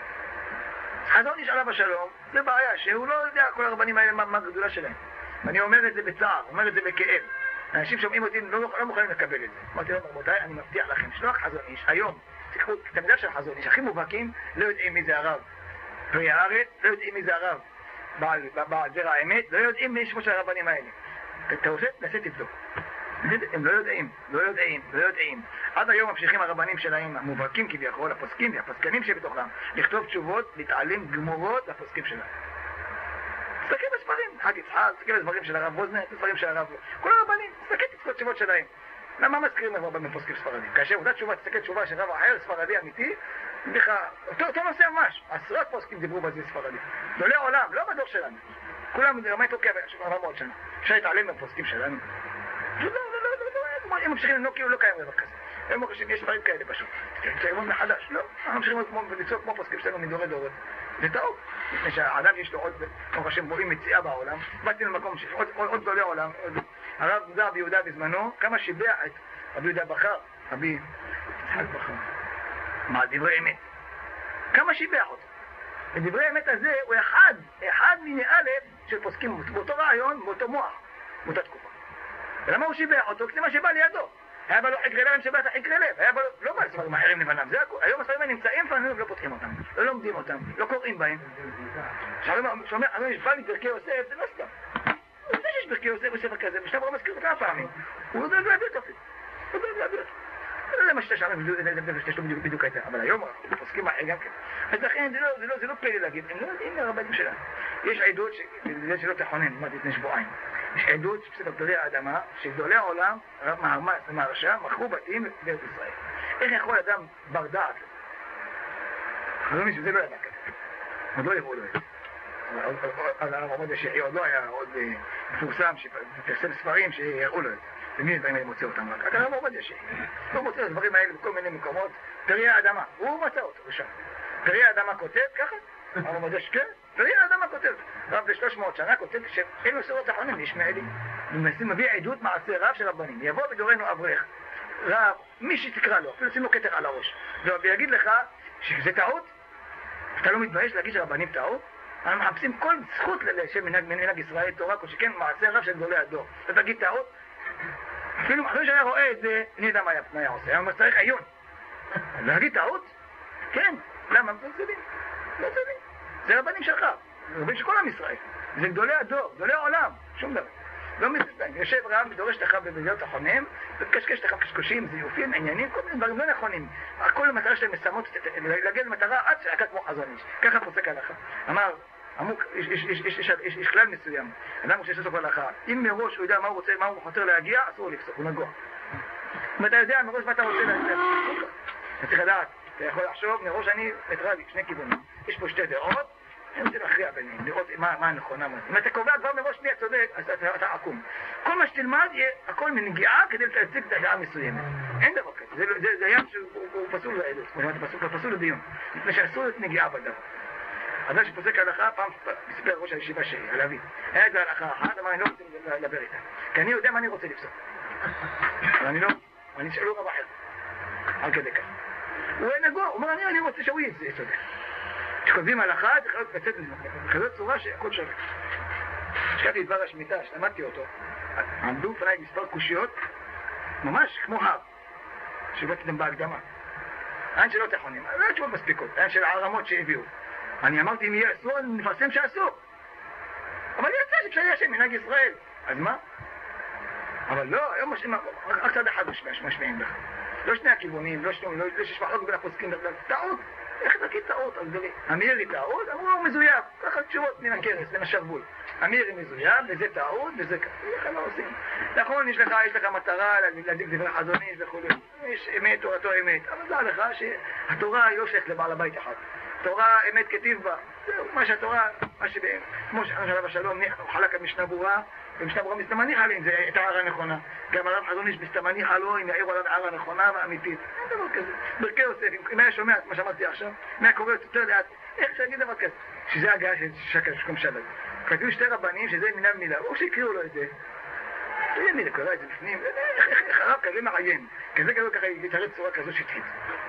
חזון איש עליו השלום, זה בעיה, שהוא לא יודע כל הרבנים האלה מה הגדולה שלהם. ואני אומר את זה בצער, אומר את זה בכאב. אנשים שומעים אותי, לא, לא מוכנים לקבל את זה. אמרתי להם, רבותיי, אני מבטיח לכם, שלוח חזון איש, היום, תקחו את המידה של חזון איש, הכי מובהקים, לא יודעים מי זה הרב. פרי הארץ, לא יודעים מי זה הרב. בעל, בעל זרע האמת, לא יודעים מי שמו של הרבנים האלה. אתה עושה, נעשה תבדוק. הם לא יודעים, לא יודעים, לא יודעים. עד היום ממשיכים הרבנים שלהם, המובהקים כביכול, הפוסקים והפסקנים שבתוכם, לכתוב תשובות, להתעלם גמורות לפוסקים שלהם. תסתכל בספרים, חג יצחק, תסתכל בספרים של הרב ווזנר, בספרים של הרב... כל הרבנים, תסתכל תסתכל תשובות שלהם. למה מזכירים הרבה מפוסקים ספרדים? כאשר אותה תשובה, תסתכל תשובה של רב אחר ספרדי אמיתי, אותו נושא ממש, עשרות פוסקים דיברו בזה ספרדי. גדולי עולם, לא בדור שלנו. כולם רמי תוקע ארבע מאות שנה. אפשר להתעלם מהפוסקים שלנו. לא, לא, לא, לא, לא, הם ממשיכים לא כאילו לא קיים רבע כזה. הם מרגישים, יש דברים כאלה פשוט. תקיימון מחדש, לא. אנחנו ממשיכים לצעוק כמו פוסקים שלנו מדורי דורות. זה טעות. לפני שהאדם יש לו עוד, כמו שהם רואים מציאה בעולם, באתי למקום שעוד גדולי עולם, הרב רבי יהודה בזמנו, כמה שיבח את רבי יהודה בחר, רבי יצחק בחר. מה, דברי אמת. כמה שיבח אותו. ודברי האמת הזה הוא אחד, אחד מיני א' של פוסקים באותו רעיון, באותו מוח, באותה תקופה. ולמה הוא שיבח אותו? כי מה שבא לידו. היה בא לו חקרי לב, שבא את החקרי לב. היה בא לו, לא בא לספרים אחרים לבניו, זה הכול. היום הספרים נמצאים לפנינו ולא פותחים אותם. לא לומדים אותם, לא קוראים בהם. שאומר, אני יש בא לי פרקי יוסף, זה לא סתם. הוא יודע שיש פרקי יוסף בספר כזה, ושאתה כבר מזכיר כמה פעמים. הוא לא יודע להביא אותו. הוא לא יודע להביא אותו. לא יודע מה שאתה שם, יש לו בדיוק הייתה. אבל היום פוסקים אחרי גם כן. אז לכן זה לא פלא להגיד, הם לא יודעים לרבנים שלנו. יש עדות שלא תכונן, אמרתי לפני שבועיים. יש עדות שבספר גדולי האדמה, שגדולי העולם, הרב מהרמ"א ומהרש"א, מכרו בתים בארץ ישראל. איך יכול אדם בר דעת? חזון שזה לא ידע כזה. עוד לא יראו לו את זה. אז הרב עובדיה ישעיהו עוד לא היה עוד מפורסם, שפרסם ספרים שיראו לו את זה. ומי הדברים האלה מוצא אותם רק? רק הרב עובדיה ישעיהו. הוא מוצא את הדברים האלה בכל מיני מקומות. פרי האדמה, הוא מצא אותו, ושם. פרי האדמה כותב ככה, הרב עובדיה ישעיהו, והנה האדם הכותב, רב ב-שלוש מאות שנה כותב שאלו סורות אחרונים ישמעאלי. הוא מביא עדות מעשה רב של רבנים. יבוא בדורנו אברך, רב, מי שתקרא לו, אפילו שים לו כתר על הראש, ויגיד לך שזה טעות, אתה לא מתבייש להגיד שרבנים טעות? אנחנו מחפשים כל זכות לשם מנהג ישראל תורה, כל שכן מעשה רב של גדולי הדור. אתה תגיד טעות? אפילו אחרי שהיה רואה את זה, אני יודע מה היה עושה, היה צריך עיון. להגיד טעות? כן. למה? זה צדדים. לא צדדים. זה רבנים שלך. זה רבנים של כל עם ישראל. זה גדולי הדור, גדולי העולם. שום דבר. לא מתסתיים. יושב רב ודורש לך בבדיעות החונים, וקשקש לך קשקושים, זיופים, עניינים, כל מיני דברים לא נכונים. הכל המטרה שלהם מסמות, להגיע למטרה עד שעקת כמו חזון איש. ככה פוסק הלכה. אמר, עמוק, יש כלל מסוים. אדם שיש לסוף הלכה. אם מראש הוא יודע מה הוא רוצה, מה הוא חותר להגיע, אסור לפסוק, הוא נגוע. אם אתה יודע מראש מה אתה רוצה להגיע, אתה צריך לדעת. אתה יכול לחשוב, מראש אני ניטרלי, שני כיוונים. יש פה שתי דעות, אני רוצה להכריע ביניהם, לראות מה הנכונה. אם אתה קובע כבר מראש מי הצודק, אז אתה עקום. כל מה שתלמד יהיה הכל מנגיעה כדי להציג את הדעה מסוימת. אין דבר כזה, זה היה שהוא פסול לעדות, פסול לדיון, לפני שאסור להיות נגיעה בדבר. אדם שפוסק הלכה, פעם מספר ראש הישיבה שלי, על אבי. היה איזה הלכה אחת, אמר, אני לא רוצה לדבר איתה. כי אני יודע מה אני רוצה לפסוק. אבל אני לא, אני שאלו רב אחר. על כדי כך. הוא היה נגוע, הוא אומר, אני רוצה שהוא יצודק. כשכותבים הלכה, זה חייב לצאת בכזאת צורה שהכל שווה. השקעתי את דבר השמיטה, שלמדתי אותו. עמדו לפני מספר קושיות, ממש כמו הר, שבאתם בהקדמה. אין שלא תכונים, לא תשובות מספיקות, אין של הערמות שהביאו. אני אמרתי, אם יהיה אסור, אני מפרסם שאסור. אבל יצא שאפשר יהיה מנהג ישראל. אז מה? אבל לא, היום משמיעים, רק צד אחד משמיעים לך. לא שני הכיוונים, לא שני, לא שיש מחלוקת בין הפוסקים, טעות. איך תגיד טעות? אמירי טעות, אמרו הוא מזויף. ככה תשובות מן הכרס, בין השרוול. אמירי מזויף, וזה טעות, וזה ככה. איך לא עושים? נכון, יש לך, יש לך מטרה להדליק דברי חזון איש וכו'. יש אמת, תורתו אמת. אבל דע לך שהתורה היא לא שייכת לבעל הבית אחד. תורה אמת כתיב בה. זהו, מה שהתורה, מה שבאמת. כמו שעליו השלום, הוא חלק על משנה ברורה, ומשנה ברורה מסתמניך עליהם, זה את הערה הנכונה. גם הרב חזון איש מסתמניך לו, אם יעירו עליו הערה הנכונה והאמיתית. אין דבר כזה. ברכי יוסף, אם היה שומע מה שאמרתי עכשיו, מה קורה יותר לאט, איך שאגיד דבר כזה? שזה הגעה של שקל, שקום שבת. כתבו שתי רבנים שזה מילה במילה, או שהקריאו לו את זה. תראה מי לקרוא את זה בפנים, איך הרב כזה מעיין, כזה כזה ככה יתרץ צורה כזו שטחית.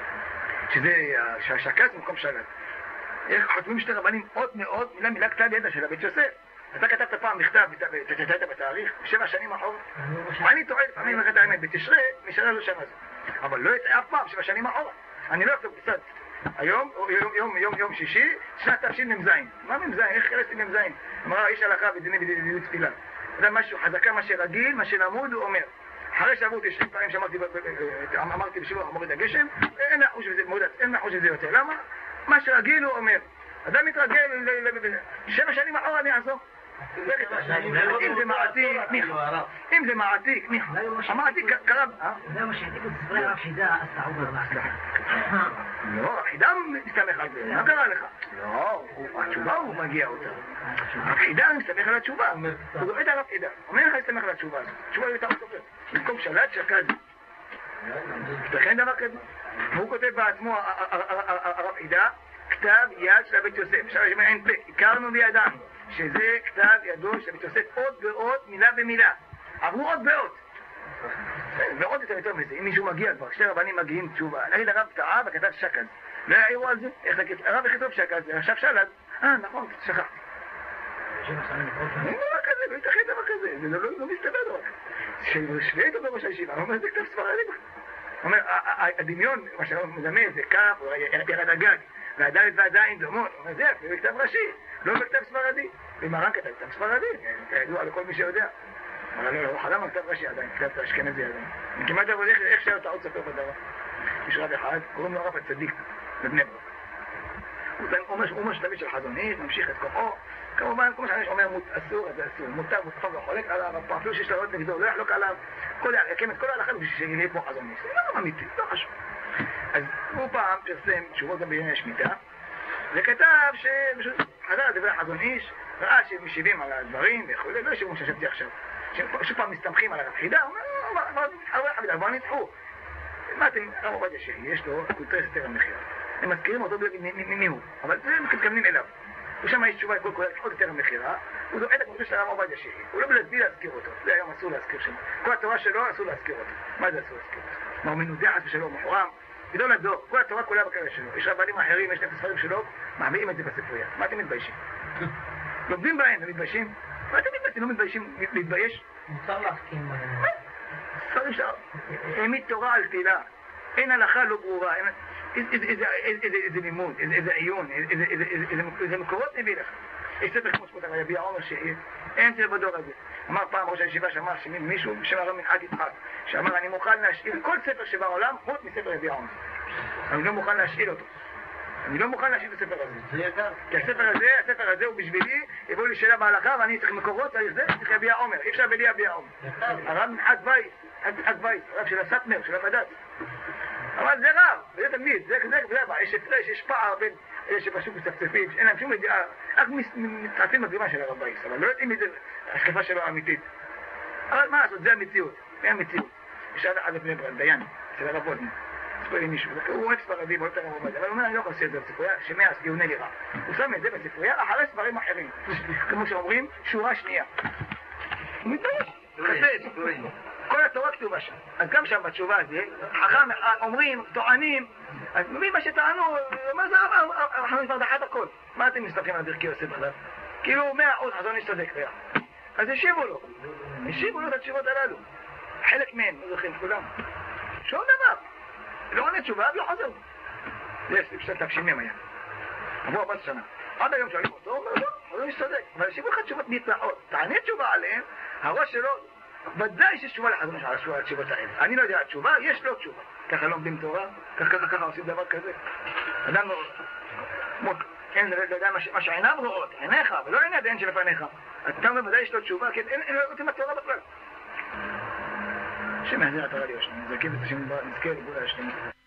שזה שהשקל זה מקום שבת. איך חותמים שתי רבנים עוד מאוד, מילה מילה כתב ידע של הבית יוסף. אתה כתבת פעם מכתב, תתת בתאריך, שבע שנים אחורה. אני טועה לפעמים את האמת, בתשרה, משנה לא שנה זו. אבל לא יצא אף פעם, שבע שנים אחורה. אני לא אכתוב קצת. היום, יום, יום, יום שישי, שנת תפשין ממזין. מה ממזין? איך קרסתי ממזין? אמרה, איש הלכה בדיני בדיני תפילה. זה משהו חזקה, מה שרגיל, מה שלמוד, הוא אומר. אחרי שעברו תשעים פעמים שאמרתי, אמרתי בשיעור מוריד הגשם, אין אחוז שזה, מודד, אין אחוז שזה יותר. למה? מה שרגיל הוא אומר. אדם מתרגל, שבע שנים אחורה אני אעזור. אם זה מעתיק, ניחא. אם זה מעתיק, ניחא. המעתיק קרב. זה מה שהעתיק את ספרי הרב חידה, אז תעבור למעתיק. לא, החידה מסתמך על זה, מה קרה לך? לא, התשובה הוא מגיע אותה. החידה מסתמך על התשובה. הוא רואה את הרב חידה. אומר לך להסתמך על התשובה הזאת. התשובה היא יותר סופר. במקום שלט שקד. לכן דבר כזה. והוא כותב בעצמו, הרב חידה, כתב יד של הבית יוסף. עכשיו יש מעין פה, הכרנו וידענו שזה כתב ידו של הבית יוסף עוד ועוד, מילה במילה. עברו עוד ועוד. ועוד יותר יותר מזה, אם מישהו מגיע כבר, שתי רבנים מגיעים תשובה. להגיד הרב טעה וכתב שקד. לא יעירו על זה? איך להגיד? הרב הכי טוב שקד, עכשיו שלד. אה, נכון, שכחתי. אין דבר כזה, לא יתכן דבר כזה, זה לא מסתבר דבר כזה. שווה איתו בראש הישיבה, הוא אומר, זה כתב ספרדי. הוא אומר, הדמיון, מה שאנחנו מדמה, זה כף, ירד הגג. והדלת והזין דומות, הוא אומר, זה בכתב ראשי, לא בכתב ספרדי. ומרן כתב כתב ספרדי, כידוע לכל מי שיודע. אבל לא, הוא חלם על כתב ראשי עדיין, כתב אשכנזי עדיין. אני כמעט אבל איך שהיה טעות ספר בדבר. יש רב אחד, קוראים לו הרב הצדיק, בבני ברק. הוא אומר שתמיד של חזונית, ממשיך את כוחו. כמובן, כמו שאני אומר, אסור, זה אסור. מותר, מותר וחולק עליו, אפילו שיש לו עוד נגדו, לא יחלוק עליו. יקם את כל ההלכה בשביל שיהיה כמו חזונית. זה לא אמיתי, לא חשוב. אז הוא פעם פרסם תשובות גם בענייני השמיטה, וכתב שפשוט חזר על דברי חזון איש, ראה שמשיבים על הדברים וכו', לא ישיבו ששבתי עכשיו. שוב פעם מסתמכים על החידה, הוא אומר, בואו נדחו. מה אתם, הרב עובדיה שלי, יש לו קולטרס יותר המחיר. הם מזכירים אותו מי הוא, אבל זה מתכוונים אליו. ושם יש תשובה לכל כולה, עוד יותר המכירה, הוא זוכר את הקדוש של הרב עובדיה שיחי, הוא לא בלעדי להזכיר אותו, זה היום אסור להזכיר שם, כל התורה שלו אסור להזכיר אותו, מה זה אסור להזכיר אותו? מה הוא מנודה חס ושלום, מחורם, גדול הדור, כל התורה כולה בקרש שלו, יש רבנים אחרים, יש להם את הספרים שלו, מעמידים את זה בספרייה, מה אתם מתביישים? לומדים בהם ומתביישים? מה אתם מתביישים? לא מתביישים להתבייש? מותר להחכים... ספרים שלו, העמיד תורה על תהילה, אין הלכה לא ברורה, איזה לימוד, איזה עיון, איזה מקורות נביא לך. יש ספר כמו שפות הרב יביע עומר שאין זה בדור הזה. אמר פעם ראש הישיבה שאמר שמישהו בשם הרב מנחת יצחק, שאמר אני מוכן להשאיל כל ספר שבעולם חוץ מספר יביע עומר. אני לא מוכן להשאיל אותו. אני לא מוכן להשאיל את הספר הזה. זה יקר. כי הספר הזה, הספר הזה הוא בשבילי, יבואו לי שאלה בהלכה ואני צריך מקורות, צריך זה, צריך יביע עומר. אי אפשר בלי יביע עומר. הרב מנחת וייס, מנחת וייס, הרב של הסטמר, של הבד"ץ. אבל זה רב, זה תמיד, זה זה, זה, יש הפרש, יש פער בין אלה שפשוט מצפצפים, אין להם שום ידיעה, רק מתעצים בגרימה של הרב וייס, אבל לא יודעים את זה, השקפה שלו האמיתית. אבל מה לעשות, זה המציאות, זה המציאות. יש עד לפני ברן, דיין, של הרב וולדמן, ספר לי מישהו, הוא אוהב ספרדי, הוא אוהב את הרב עובדיה, אבל הוא אומר, אני לא יכול לעשות את זה בספרייה, שמאז יעונה לי רע. הוא שם את זה בספרייה, אחרי ספרים אחרים, כמו שאומרים, שורה שנייה. הוא מתבייש, חסד. כל התורה כתובה שם. אז גם שם בתשובה הזה, חכם אומרים, טוענים, אז מבין מה שטענו, מה זה החכמים כבר דחת הכל. מה אתם מסתכלים על ברכי יוסף בכלל? כאילו מאה אחוז חזון יש צודק, ריח. אז השיבו לו, השיבו לו את התשובות הללו. חלק מהן, לא זוכרים כולם. שום דבר. לא עונה תשובה, ולא חוזר. יש, בשביל תפשימים היה. עבור ארבע שנה. עד היום שואלים אותו, הוא אומר, לא, חזון יש צודק. אבל השיבו לך תשובות נפלאות. תענה תשובה עליהן, הראש שלו ודאי שיש תשובה לחזון על התשובות האלה. אני לא יודע, התשובה, יש לו תשובה. ככה לומדים תורה, ככה ככה ככה עושים דבר כזה. אדם לא... אין לדעת מה שעיניו רואות, עיניך, ולא עיני הדין שלפניך. אתה אומר, ודאי יש לו תשובה, כי אין לו אותם התורה בכלל. שמהזיר התורה לי יושבים, נזרקים את השם נזכה לגבול הישנים.